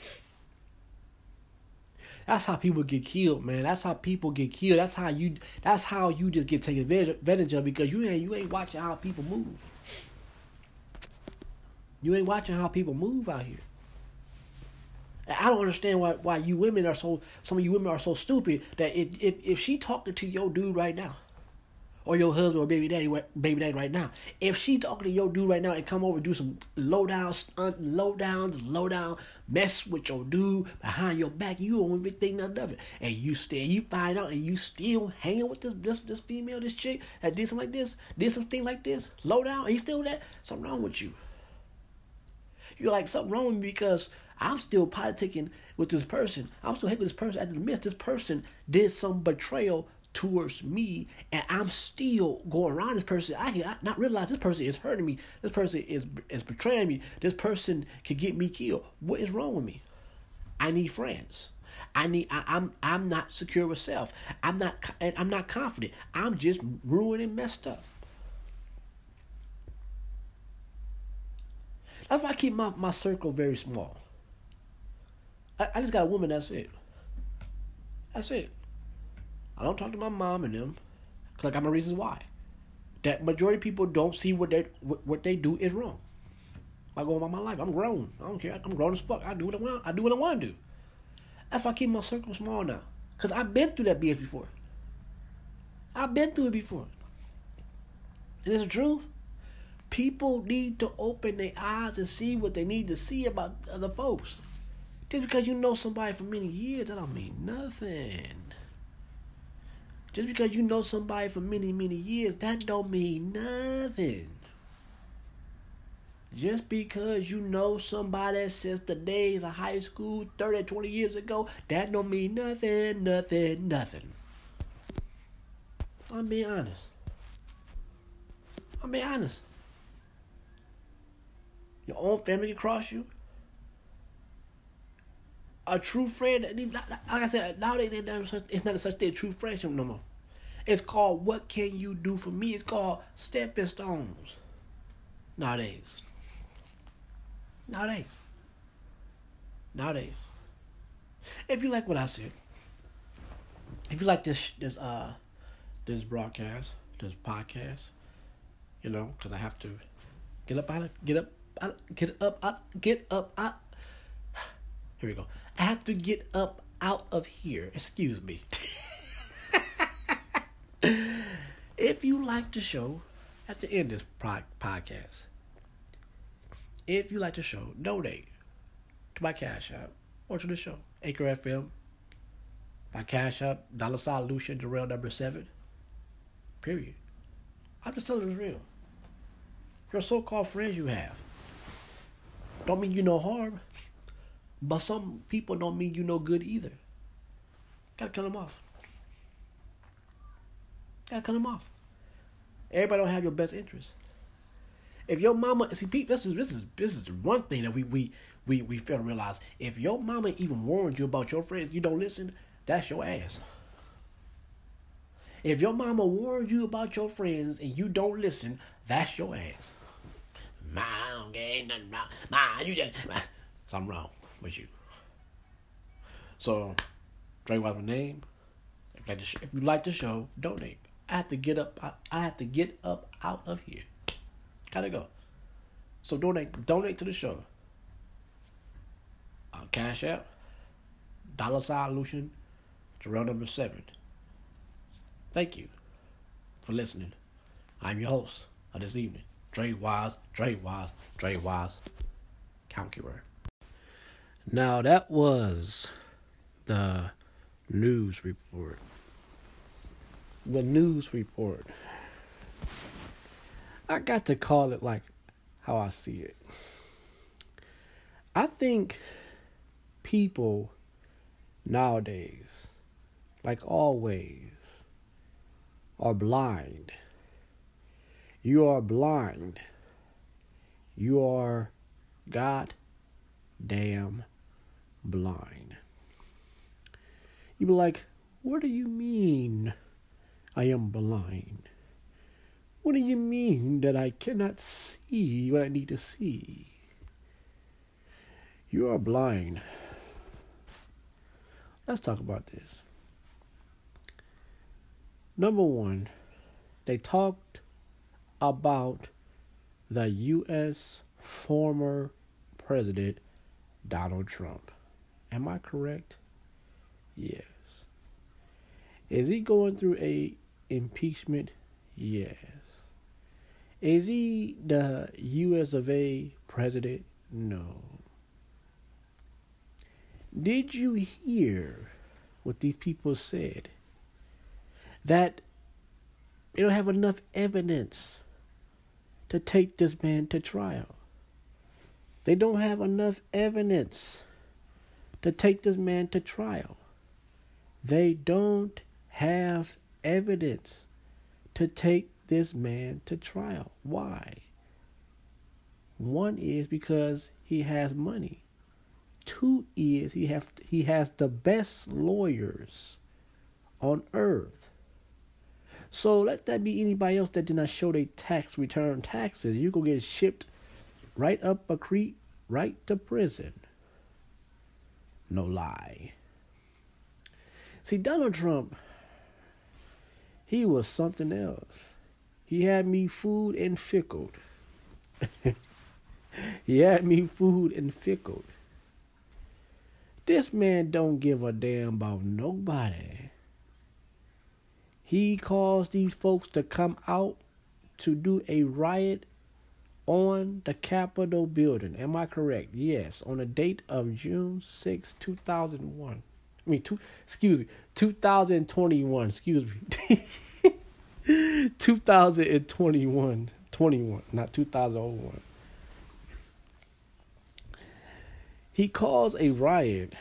That's how people get killed, man. That's how people get killed. That's how you that's how you just get taken advantage of because you ain't you ain't watching how people move. You ain't watching how people move out here. And I don't understand why why you women are so some of you women are so stupid that if if, if she talking to your dude right now, or your husband or baby daddy baby daddy right now, if she talking to your dude right now and come over and do some low down low down low down mess with your dude behind your back, you don't even think nothing of it, and you still you find out and you still hanging with this this this female, this chick that did something like this, did something like this, low down, and you still that, something wrong with you. You're like, something wrong with me because I'm still politicking with this person. I'm still hanging with this person after the mess. This person did some betrayal towards me, and I'm still going around this person. I can not realize this person is hurting me. This person is is betraying me. This person could get me killed. What is wrong with me? I need friends. I need. I, I'm. I'm not secure with self. I'm not. I'm not confident. I'm just ruined and messed up. That's why I keep my, my circle very small. I, I just got a woman. That's it. That's it. I don't talk to my mom and them because I got my reasons why. That majority of people don't see what they what, what they do is wrong. I go about my life. I'm grown. I don't care. I'm grown as fuck. I do what I want. I do what I want to do. That's why I keep my circle small now. Because I've been through that B S before. I've been through it before. And it's the truth. People need to open their eyes and see what they need to see about other folks. Just because you know somebody for many years, that don't mean nothing. Just because you know somebody for many, many years, that don't mean nothing. Just because you know somebody since the days of high school, thirty, twenty years ago, that don't mean nothing, nothing, nothing. I'm being honest. I'm being honest. Your own family can cross you. A true friend, like I said, nowadays it's not such thing as true friendship no more. It's called, what can you do for me? It's called stepping stones. Nowadays. Nowadays. Nowadays. If you like what I said, if you like this this uh this broadcast, this podcast, you know, because I have to get up out of get up out, get up out, get up out. Here we go. I have to get up out of here. Excuse me. If you like the show, at the end of this podcast, if you like the show, donate to my Cash App or to the show. Anchor F M, my Cash App, dollar sign Lucian Jarrell number seven. Period. I'm just telling you the real. Your so-called friends you have don't mean you no harm. But some people don't mean you no good either. Gotta cut them off. Gotta cut them off. Everybody don't have your best interest. If your mama, see, people, this is this is this is one thing that we we we we fail to realize. If your mama even warned you about your friends, you don't listen. That's your ass. If your mama warned you about your friends and you don't listen, that's your ass. Ma, I don't get nothing wrong. Ma, you just ma. Something wrong with you. So, Dre Wise, my name. If you, like the sh- if you like the show, donate. I have to get up. I, I have to get up out of here. Gotta go. So donate. Donate to the show. Uh, Cash App. Dollar sign Lucian. Jarrell number seven. Thank you for listening. I'm your host of this evening, Dre Wise. Dre Wise. Dre Wise. Count keyword. Now that was the news report. The news report. I got to call it like how I see it. I think people nowadays, like always, are blind. You are blind. You are goddamn blind. You be like, what do you mean I am blind? What do you mean that I cannot see what I need to see? You are blind. Let's talk about this. Number one, they talked about the U S former president, Donald Trump. Am I correct? Yes. Is he going through a impeachment? Yes. Is he the U S of A president? No. Did you hear what these people said? That they don't have enough evidence to take this man to trial. They don't have enough evidence to take this man to trial. They don't have evidence to take this man to trial. Why? One is because he has money. Two is he have he has the best lawyers on earth. So let that be anybody else that did not show their tax return taxes. You gonna get shipped right up a creek, right to prison. No lie. See, Donald Trump, he was something else. He had me fooled and fickled. He had me fooled and fickled. This man don't give a damn about nobody. He caused these folks to come out to do a riot on the Capitol building. Am I correct? Yes, on the date of June sixth, two thousand one. I mean, two, excuse me, two thousand twenty-one. Excuse me. two thousand twenty-one. twenty-one, not two thousand one. He caused a riot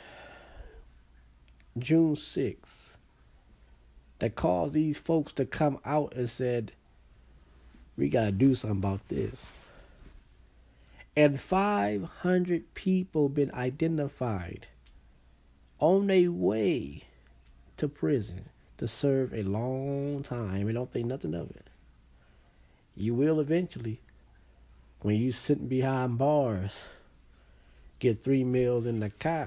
June sixth that caused these folks to come out and said, we got to do something about this. And five hundred people been identified on their way to prison to serve a long time and don't think nothing of it. You will eventually, when you sitting behind bars, get three meals in the cot.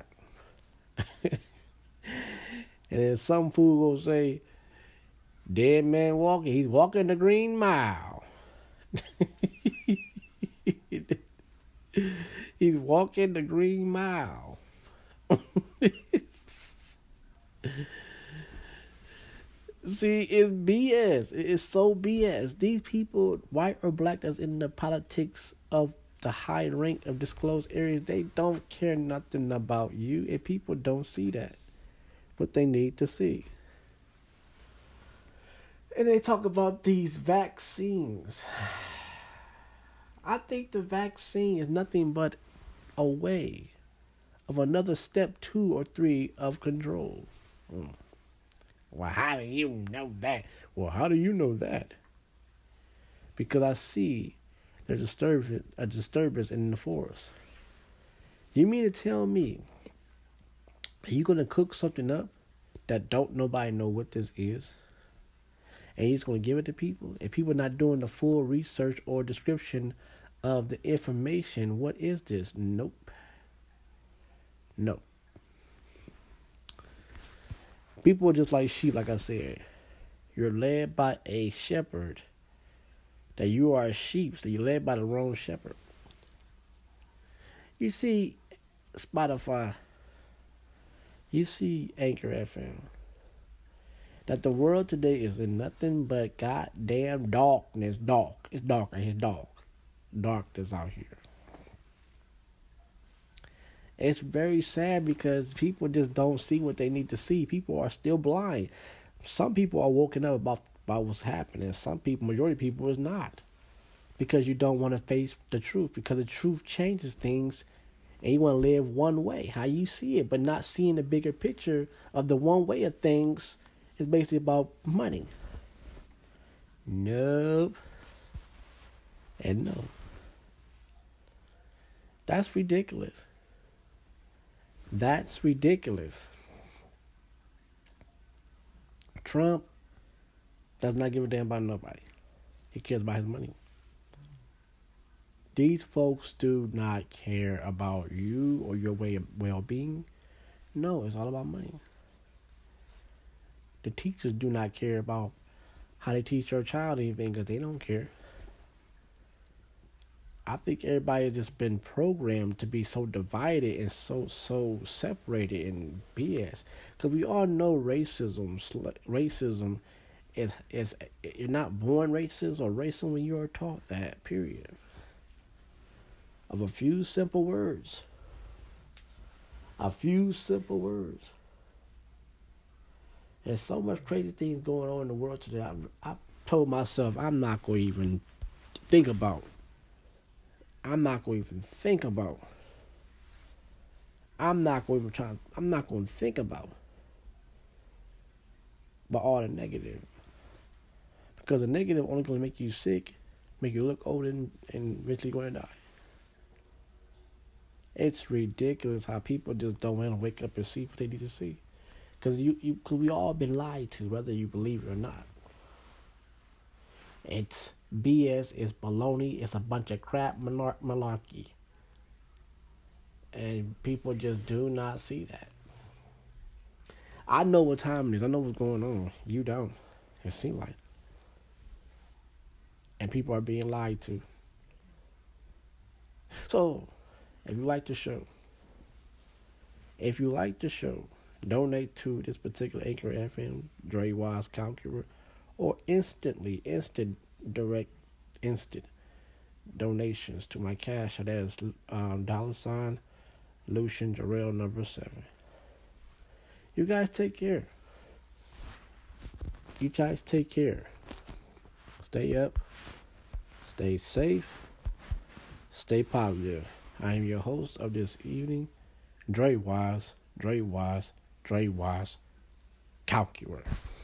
And then some fool gonna say, dead man walking, he's walking the green mile. He's walking the green mile. See, it's B S. It's so B S. These people, white or black, that's in the politics of the high rank of disclosed areas, they don't care nothing about you, and people don't see that. But they need to see. And they talk about these vaccines. I think the vaccine is nothing but a way of another step two or three of control. Mm. Well, how do you know that? Well, how do you know that? Because I see there's a disturbance, a disturbance in the forest. You mean to tell me, are you going to cook something up that don't nobody know what this is? And you're just going to give it to people? And people not doing the full research or description of the information, what is this? Nope. No. People are just like sheep, like I said. You're led by a shepherd. That you are a sheep, so you're led by the wrong shepherd. You see, Spotify, you see Anchor F M, that the world today is in nothing but goddamn darkness. Dark. It's dark. It's dark. Darkness out here. It's very sad because people just don't see what they need to see. People are still blind. Some people are woken up about, about what's happening. Some people, majority of people, is not. Because you don't want to face the truth. Because the truth changes things. And you want to live one way, how you see it. But not seeing the bigger picture of the one way of things is basically about money. Nope. And no. That's ridiculous. That's ridiculous. Trump does not give a damn about nobody. He cares about his money. These folks do not care about you or your way of well-being. No, it's all about money. The teachers do not care about how they teach your child anything because they don't care. I think everybody has just been programmed to be so divided and so so separated in B S. Because we all know racism, racism is is you're not born racist or racism when you are taught that. Period. Of a few simple words. A few simple words. There's so much crazy things going on in the world today. I, I told myself I'm not going to even think about. I'm not going to even think about. I'm not going to try. I'm not going to think about. But all the negative. Because the negative only going to make you sick, make you look old, and, and eventually going to die. It's ridiculous how people just don't want to wake up and see what they need to see. Because you, you, cause we all been lied to, whether you believe it or not. It's B S, it's baloney, it's a bunch of crap malar- malarkey. And people just do not see that. I know what time it is. I know what's going on. You don't. It seems like. And people are being lied to. So, if you like the show, if you like the show, donate to this particular Anchor F M, Dre Wise Conqueror, or instantly, instant, direct, instant donations to my cash. That is um, dollar sign Lucian Jarrell number seven. You guys take care. You guys take care. Stay up. Stay safe. Stay positive. I am your host of this evening, Dre Wise, Dre Wise, Dre Wise, Calculator.